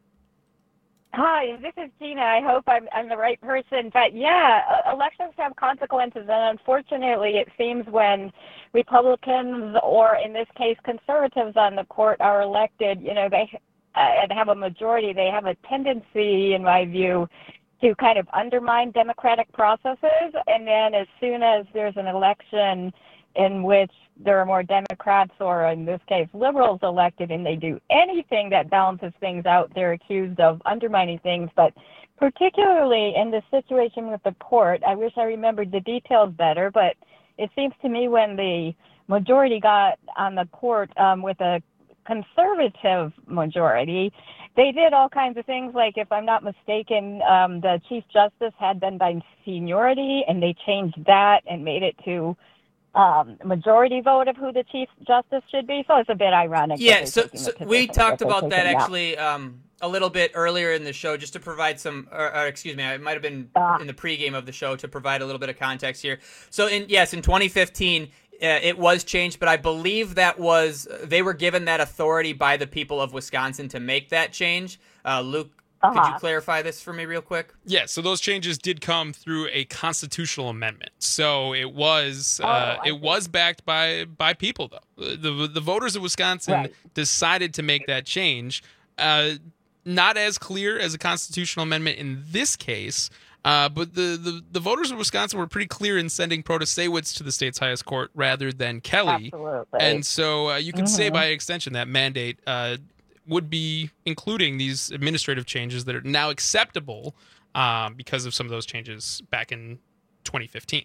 Hi, this is Gina. I hope I'm, I'm the right person. But yeah, elections have consequences. And unfortunately, it seems when Republicans, or in this case, conservatives on the court are elected, you know, they uh, and have a majority, they have a tendency, in my view, to kind of undermine democratic processes. And then as soon as there's an election in which there are more Democrats, or in this case, liberals elected, and they do anything that balances things out, they're accused of undermining things. But particularly in this situation with the court, I wish I remembered the details better, but it seems to me when the majority got on the court um, with a conservative majority, they did all kinds of things, like, if I'm not mistaken, um, the Chief Justice had been by seniority, and they changed that and made it to um, majority vote of who the Chief Justice should be. So it's a bit ironic. Yeah, so, so we talked that about that actually um, a little bit earlier in the show, just to provide some, or, or excuse me, it might have been uh, in the pregame of the show to provide a little bit of context here. So, in yes, in twenty fifteen, Uh, it was changed, but I believe that was they were given that authority by the people of Wisconsin to make that change. Uh, Luke, uh-huh. could you clarify this for me real quick? Yeah, so those changes did come through a constitutional amendment. So it was uh, oh, it was backed by by people, though. The the voters of Wisconsin right. decided to make that change. Uh, not as clear as a constitutional amendment in this case. Uh, but the, the, the voters of Wisconsin were pretty clear in sending Protasewicz to the state's highest court rather than Kelly. Absolutely. And so uh, you could mm-hmm. say by extension that mandate uh, would be including these administrative changes that are now acceptable um, because of some of those changes back in twenty fifteen.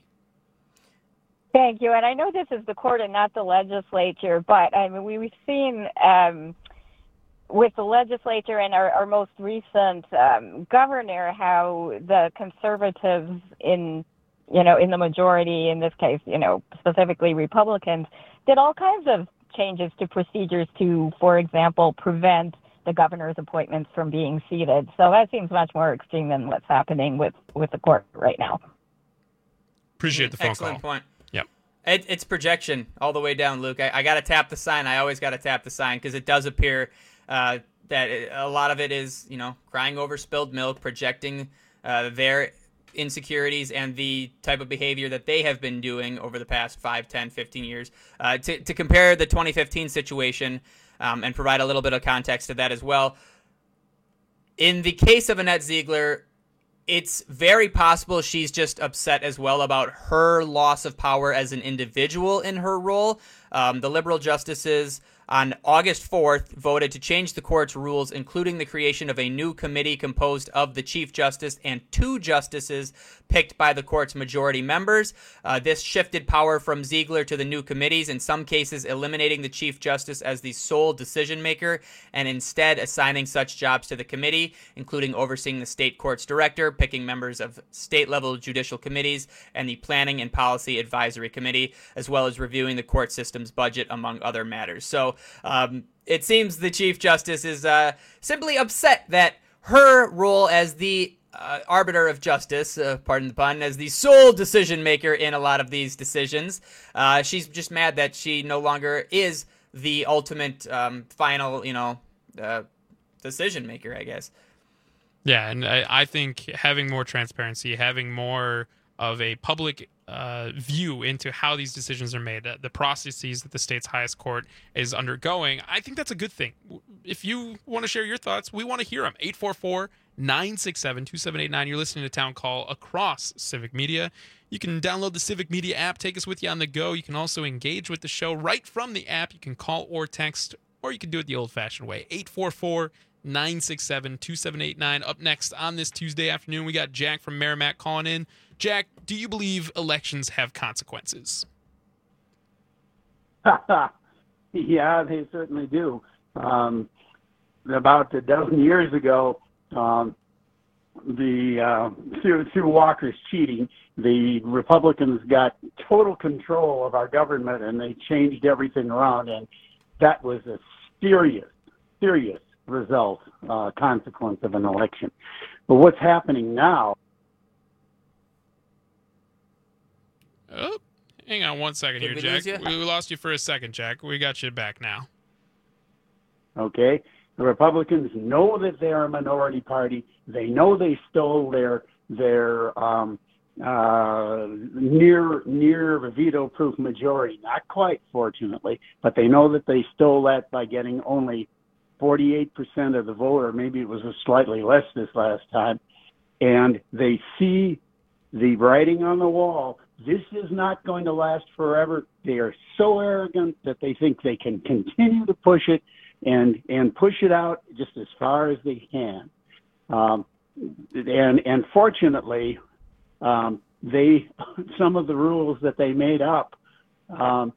Thank you. And I know this is the court and not the legislature, but I mean, we, we've seen um, with the legislature and our, our most recent um, governor, how the conservatives in, you know, in the majority, in this case, you know, specifically Republicans, did all kinds of changes to procedures to, for example, prevent the governor's appointments from being seated. So that seems much more extreme than what's happening with, with the court right now. Appreciate the phone Excellent call. point. Yep. It, it's projection all the way down, Luke. I, I got to tap the sign. I always got to tap the sign because it does appear uh, that it, a lot of it is, you know, crying over spilled milk, projecting uh, their insecurities and the type of behavior that they have been doing over the past five, ten, fifteen years. Uh, to, to compare the twenty fifteen situation um, and provide a little bit of context to that as well. In the case of Annette Ziegler, it's very possible she's just upset as well about her loss of power as an individual in her role. Um, the liberal justices on August fourth, voted to change the court's rules, including the creation of a new committee composed of the Chief Justice and two justices picked by the court's majority members. Uh, this shifted power from Ziegler to the new committees, in some cases eliminating the Chief Justice as the sole decision maker, and instead assigning such jobs to the committee, including overseeing the state court's director, picking members of state-level judicial committees, and the Planning and Policy Advisory Committee, as well as reviewing the court system's budget, among other matters. So um, it seems the Chief Justice is uh, simply upset that her role as the uh, arbiter of justice, uh, pardon the pun, as the sole decision maker in a lot of these decisions, uh, she's just mad that she no longer is the ultimate um, final, you know, uh, decision maker, I guess. Yeah, and I, I think having more transparency, having more of a public uh, view into how these decisions are made, uh, the processes that the state's highest court is undergoing, I think that's a good thing. If you want to share your thoughts, we want to hear them. eight four four, nine six seven, two seven eight nine. You're listening to Town Call across Civic Media. You can download the Civic Media app, take us with you on the go. You can also engage with the show right from the app. You can call or text, or you can do it the old-fashioned way. eight four four, nine six seven, two seven eight nine. Up next on this Tuesday afternoon, we got Jack from Merrimack calling in. Jack, do you believe elections have consequences? Yeah, they certainly do. Um, about a dozen years ago, um, the uh, through, through Walker's cheating, the Republicans got total control of our government, and they changed everything around, and that was a serious, serious result, uh, consequence of an election. But what's happening now? Oh, hang on one second Did here, we Jack. lose you? We lost you for a second, Jack. We got you back now. Okay, the Republicans know that they're a minority party. They know they stole their their um, uh, near near veto-proof majority. Not quite, fortunately, but they know that they stole that by getting only forty-eight percent of the vote, or maybe it was slightly less this last time. And they see the writing on the wall. This is not going to last forever. They are so arrogant that they think they can continue to push it and and push it out just as far as they can. Um, and and fortunately, um, they some of the rules that they made up um,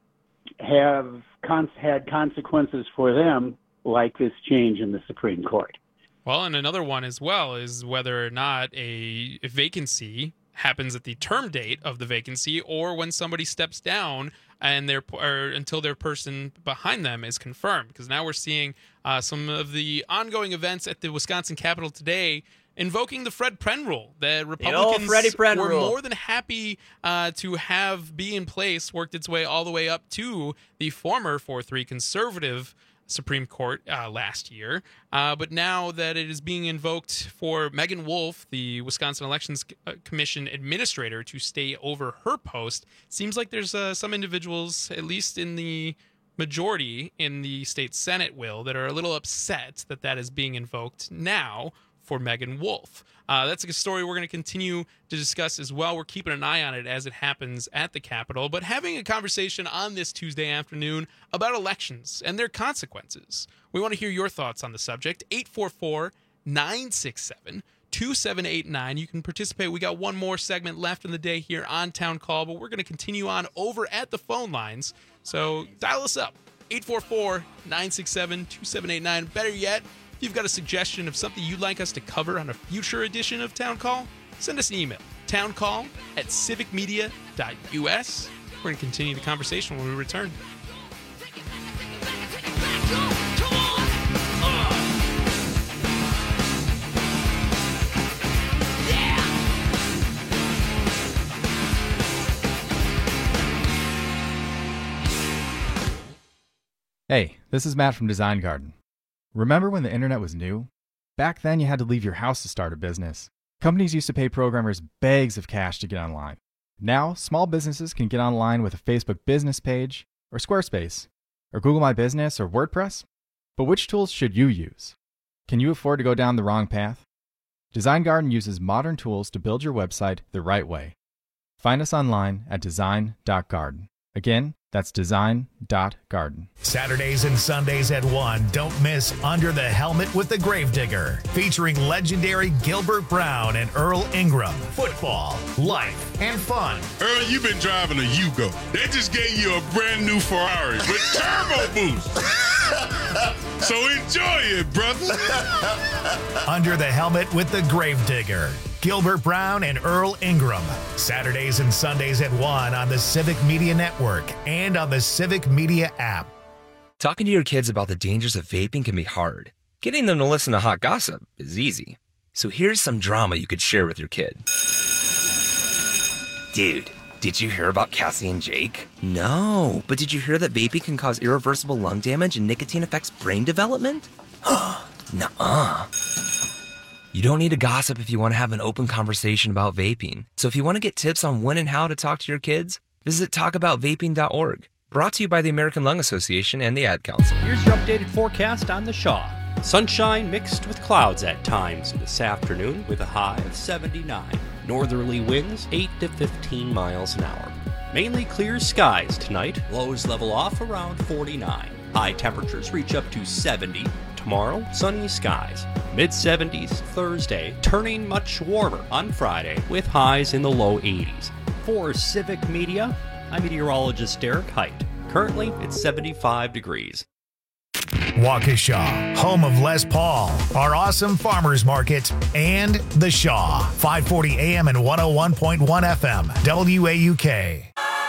have con- had consequences for them, like this change in the Supreme Court. Well, and another one as well is whether or not a, a vacancy happens at the term date of the vacancy, or when somebody steps down and their or until their person behind them is confirmed. Because now we're seeing uh, some of the ongoing events at the Wisconsin Capitol today invoking the Fred Pren rule. The Republicans Freddie Pren were rule. more than happy uh, to have be in place, worked its way all the way up to the former four three conservative Supreme Court uh, last year. Uh, but now that it is being invoked for Megan Wolf, the Wisconsin Elections Commission administrator, to stay over her post, seems like there's uh, some individuals, at least in the majority in the state Senate, will, that are a little upset that that is being invoked now for Megan Wolf. Uh, that's a story we're going to continue to discuss as well. We're keeping an eye on it as it happens at the Capitol, but having a conversation on this Tuesday afternoon about elections and their consequences. We want to hear your thoughts on the subject. eight four four, nine six seven, two seven eight nine. You can participate. We got one more segment left in the day here on Town Call, but we're going to continue on over at the phone lines. So dial us up. eight four four, nine six seven, two seven eight nine. Better yet, if you've got a suggestion of something you'd like us to cover on a future edition of Town Call, send us an email. towncall at civic media dot u s. We're going to continue the conversation when we return. Hey, this is Matt from Design Garden. Remember when the internet was new? Back then you had to leave your house to start a business. Companies used to pay programmers bags of cash to get online. Now, small businesses can get online with a Facebook business page, or Squarespace, or Google My Business, or WordPress. But which tools should you use? Can you afford to go down the wrong path? Design Garden uses modern tools to build your website the right way. Find us online at design dot garden. Again, that's design dot garden. Saturdays and Sundays at one, don't miss Under the Helmet with the Gravedigger, featuring legendary Gilbert Brown and Earl Ingram. Football, life, and fun. Earl, you've been driving a Yugo. They just gave you a brand new Ferrari with turbo boost. So enjoy it, brother. Under the Helmet with the Gravedigger. Gilbert Brown and Earl Ingram. Saturdays and Sundays at one on the Civic Media Network and on the Civic Media app. Talking to your kids about the dangers of vaping can be hard. Getting them to listen to hot gossip is easy. So here's some drama you could share with your kid. Dude, did you hear about Cassie and Jake? No, but did you hear that vaping can cause irreversible lung damage and nicotine affects brain development? Nuh-uh. You don't need to gossip if you want to have an open conversation about vaping. So if you want to get tips on when and how to talk to your kids, visit talk about vaping dot org. Brought to you by the American Lung Association and the Ad Council. Here's your updated forecast on the Shaw. Sunshine mixed with clouds at times this afternoon with a high of seventy-nine. Northerly winds eight to fifteen miles an hour. Mainly clear skies tonight. Lows level off around forty-nine. High temperatures reach up to seventy. Tomorrow, sunny skies. mid seventies Thursday, turning much warmer on Friday with highs in the low eighties. For Civic Media, I'm meteorologist Derek Height. Currently, it's seventy-five degrees. Waukesha, home of Les Paul, our awesome farmers market, and The Shaw, five forty A M and one oh one point one F M, W A U K.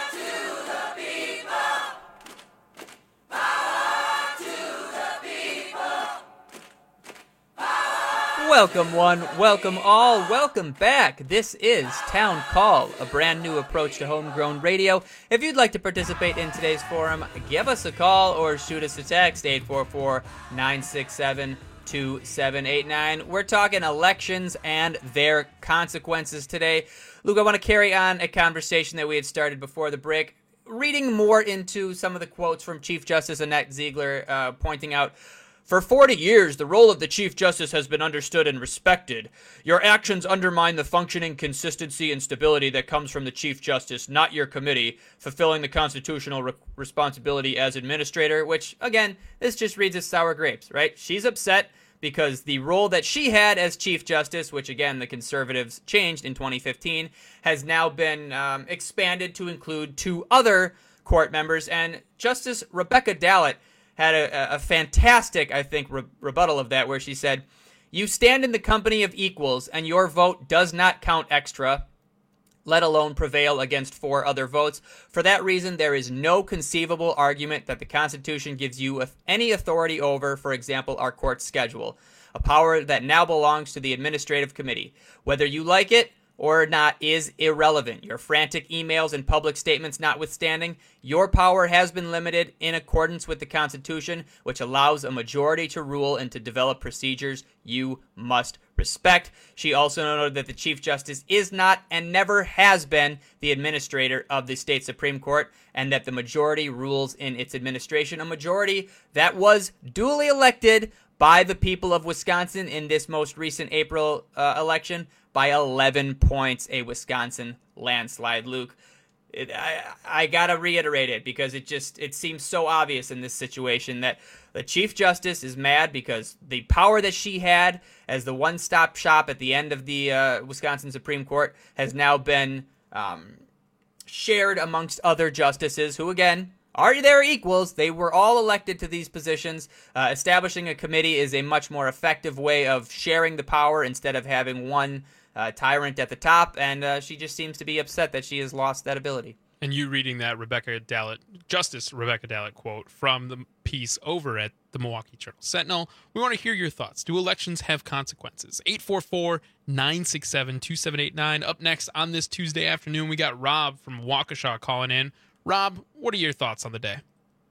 Welcome one, welcome all, welcome back. This is Town Call, a brand new approach to homegrown radio. If you'd like to participate in today's forum, give us a call or shoot us a text, eight four four, nine six seven, two seven eight nine. We're talking elections and their consequences today. Luke, I want to carry on a conversation that we had started before the break, reading more into some of the quotes from Chief Justice Annette Ziegler, uh, pointing out, for forty years, the role of the Chief Justice has been understood and respected. Your actions undermine the functioning consistency and stability that comes from the Chief Justice, not your committee, fulfilling the constitutional re- responsibility as administrator, which, again, this just reads as sour grapes, right? She's upset because the role that she had as Chief Justice, which, again, the conservatives changed in twenty fifteen, has now been um, expanded to include two other court members, and Justice Rebecca Dallett had a, a fantastic, I think, re- rebuttal of that, where she said, "You stand in the company of equals, and your vote does not count extra, let alone prevail against four other votes. For that reason, there is no conceivable argument that the Constitution gives you any authority over, for example, our court schedule, a power that now belongs to the Administrative Committee. Whether you like it or not is irrelevant. Your frantic emails and public statements notwithstanding, your power has been limited in accordance with the Constitution, which allows a majority to rule and to develop procedures you must respect." She also noted that the Chief Justice is not and never has been the administrator of the state Supreme Court, and that the majority rules in its administration, a majority that was duly elected by the people of Wisconsin in this most recent April uh, election by eleven points, a Wisconsin landslide. Luke, it, I, I gotta reiterate it because it just it seems so obvious in this situation that the Chief Justice is mad because the power that she had as the one-stop shop at the end of the uh, Wisconsin Supreme Court has now been um, shared amongst other justices who, again, are their equals. They were all elected to these positions. Uh, establishing a committee is a much more effective way of sharing the power instead of having one uh, tyrant at the top, and uh, she just seems to be upset that she has lost that ability. And you reading that Rebecca Dallett, Justice Rebecca Dallett quote from the piece over at the Milwaukee Journal-Sentinel, we want to hear your thoughts. Do elections have consequences? eight four four, nine six seven, two seven eight nine. Up next on this Tuesday afternoon, we got Rob from Waukesha calling in. Rob, what are your thoughts on the day?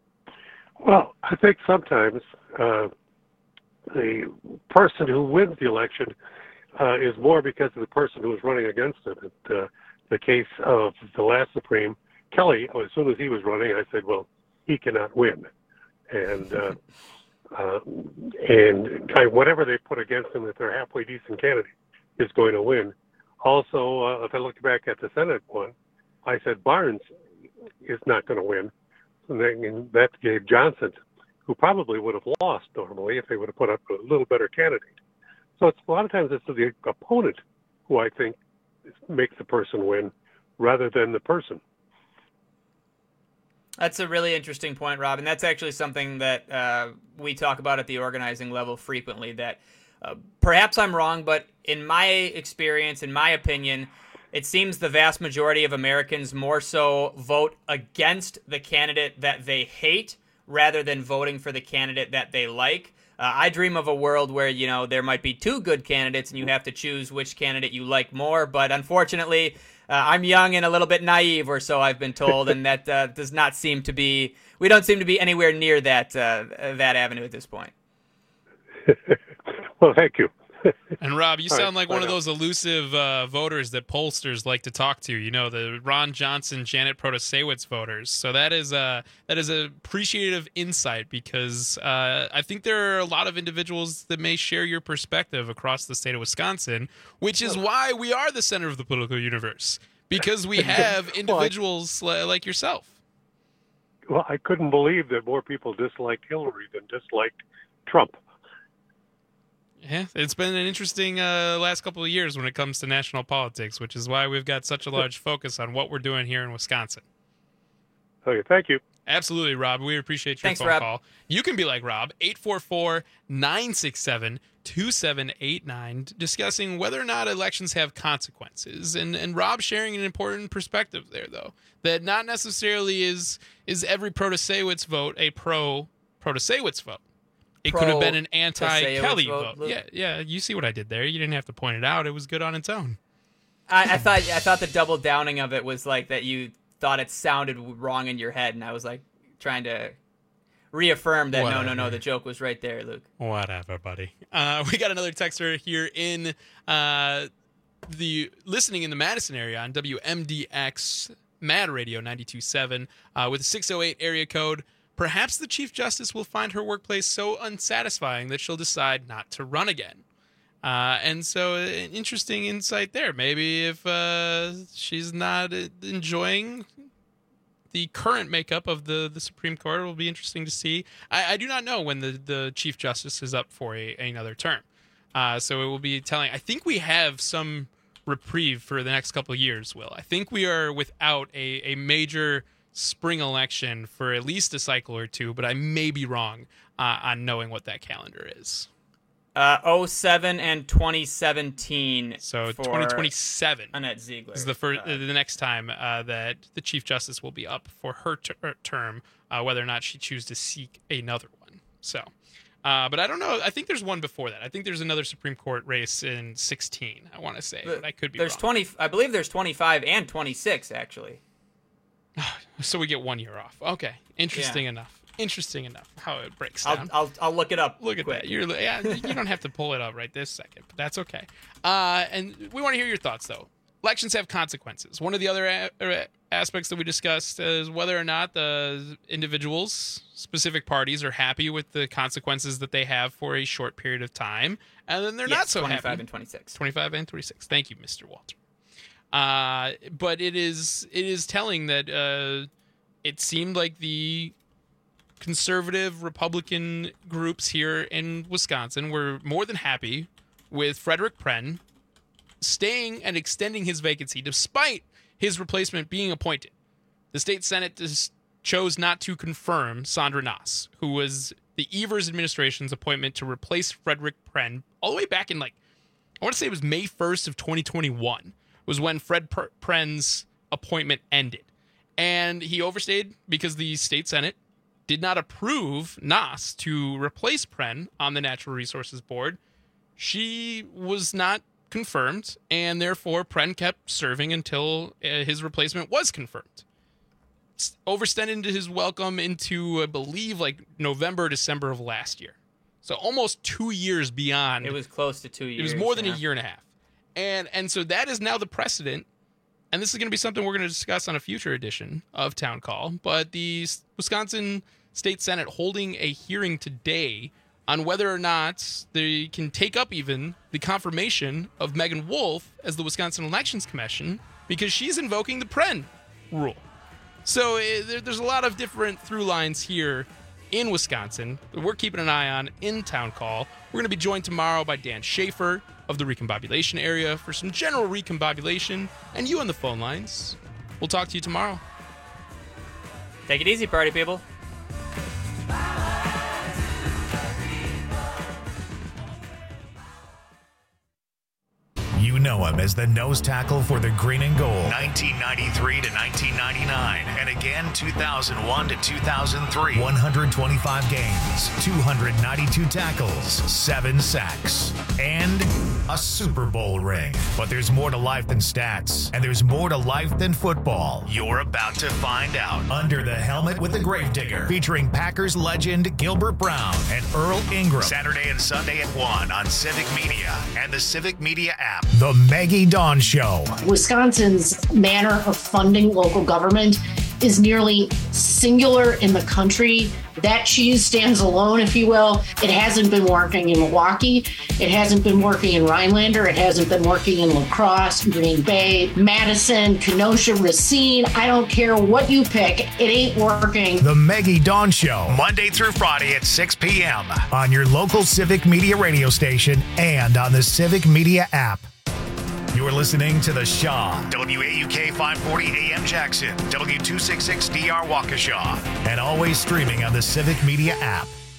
Well, I think sometimes uh, the person who wins the election uh, is more because of the person who is running against him. It, uh, the case of the last Supreme, Kelly, as soon as he was running, I said, well, he cannot win. And uh, uh, and kind of whatever they put against him, if they're a halfway decent candidate, is going to win. Also, uh, if I look back at the Senate one, I said Barnes is not going to win. And, then, and that gave Johnson, who probably would have lost normally if they would have put up a little better candidate. So it's a lot of times it's the opponent who I think makes the person win rather than the person. That's a really interesting point, Rob, and that's actually something that uh, we talk about at the organizing level frequently, that uh, perhaps I'm wrong, but in my experience, in my opinion, it seems the vast majority of Americans more so vote against the candidate that they hate rather than voting for the candidate that they like. Uh, I dream of a world where, you know, there might be two good candidates and you have to choose which candidate you like more. But unfortunately, uh, I'm young and a little bit naive, or so I've been told, and that uh, does not seem to be, we don't seem to be anywhere near that, uh, that avenue at this point. Well, thank you. And Rob, you All sound right, like one bye of now. those elusive uh, voters that pollsters like to talk to. You know, the Ron Johnson, Janet Protasewicz voters. So that is a that is a appreciative insight, because uh, I think there are a lot of individuals that may share your perspective across the state of Wisconsin, which is why we are the center of the political universe, because we have individuals li- like yourself. Well, I couldn't believe that more people disliked Hillary than disliked Trump. Yeah, it's been an interesting uh, last couple of years when it comes to national politics, which is why we've got such a large focus on what we're doing here in Wisconsin. Okay, thank you. Absolutely, Rob. We appreciate your Thanks, phone Rob. call. You can be like Rob, eight four four, nine six seven, two seven eight nine, discussing whether or not elections have consequences. And and Rob sharing an important perspective there, though, that not necessarily is is every Protasewicz vote a pro-Protasewicz vote. It could have been an anti-Kelly vote. vote. Yeah, yeah. You see what I did there. You didn't have to point it out. It was good on its own. I, I thought I thought the double downing of it was like that you thought it sounded wrong in your head, and I was like trying to reaffirm that no, no, no, Whatever. the joke was right there, Luke. Whatever, buddy. Uh, we got another texter here in uh, the listening in the Madison area on W M D X Mad Radio ninety-two point seven uh, with a six oh eight area code. Perhaps the Chief Justice will find her workplace so unsatisfying that she'll decide not to run again. Uh, and so an interesting insight there. Maybe if uh, she's not enjoying the current makeup of the, the Supreme Court, it will be interesting to see. I, I do not know when the, the Chief Justice is up for a, another term. Uh, so it will be telling. I think we have some reprieve for the next couple of years, Will. I think we are without a, a major spring election for at least a cycle or two, but I may be wrong uh, on knowing what that calendar is. Uh, oh seven and twenty seventeen. So for twenty twenty-seven Annette Ziegler. is the first, uh, the next time uh, that the Chief Justice will be up for her ter- term, uh, whether or not she chooses to seek another one. So, uh, but I don't know. I think there's one before that. I think there's another Supreme Court race in sixteen. I want to say, but I could be There's wrong. twenty. I believe there's twenty-five and twenty-six actually. So we get one year off. Okay, interesting Yeah. enough. Interesting enough how it breaks I'll, down. I'll I'll look it up. Look at quick. that. You're yeah, you don't have to pull it up right this second, but that's okay. Uh, and we want to hear your thoughts, though. Elections have consequences. One of the other a- a- aspects that we discussed is whether or not the individuals, specific parties, are happy with the consequences that they have for a short period of time, and then they're Yes, not so twenty-five happy. and twenty-six. twenty-five and twenty-six. Thank you, Mister Walter. Uh, but it is it is telling that uh, it seemed like the conservative Republican groups here in Wisconsin were more than happy with Frederick Prenn staying and extending his vacancy despite his replacement being appointed. The state Senate just chose not to confirm Sandra Nass, who was the Evers administration's appointment to replace Frederick Prenn all the way back in, like, I want to say it was May first of twenty twenty-one was when Fred Pr- Prenn's appointment ended. And he overstayed because the state Senate did not approve Nass to replace Prenn on the Natural Resources Board. She was not confirmed, and therefore Prenn kept serving until uh, his replacement was confirmed. S- Overextended his welcome into, I believe, like November, December of last year. So almost two years beyond. It was close to two years. It was more than yeah. a year and a half. And and so that is now the precedent. And this is going to be something we're going to discuss on a future edition of Town Call. But the S- Wisconsin State Senate holding a hearing today on whether or not they can take up even the confirmation of Megan Wolf as the Wisconsin Elections Commission, because she's invoking the Prenn rule. So uh, there, there's a lot of different through lines here in Wisconsin that we're keeping an eye on in Town Call. We're going to be joined tomorrow by Dan Schaefer of the recombobulation area for some general recombobulation, and you on the phone lines. We'll talk to you tomorrow. Take it easy, party people. You know him as the nose tackle for the Green and Gold, nineteen ninety-three to nineteen ninety-nine, and again two thousand one to two thousand three. one hundred twenty-five games, two hundred ninety-two tackles, seven sacks, and a Super Bowl ring. But there's more to life than stats, and there's more to life than football. You're about to find out. Under the Helmet with the Gravedigger, featuring Packers legend Gilbert Brown and Earl Ingram. Saturday and Sunday at one on Civic Media and the Civic Media app. The Maggie Dawn Show. Wisconsin's manner of funding local government is nearly singular in the country. That cheese stands alone, if you will. It hasn't been working in Milwaukee. It hasn't been working in Rhinelander. It hasn't been working in La Crosse, Green Bay, Madison, Kenosha, Racine. I don't care what you pick. It ain't working. The Maggie Dawn Show, Monday through Friday at six p.m. on your local Civic Media radio station and on the Civic Media app. You're listening to The Shaw, W A U K five forty A M Jackson, W two sixty-six D R Waukesha, and always streaming on the Civic Media app.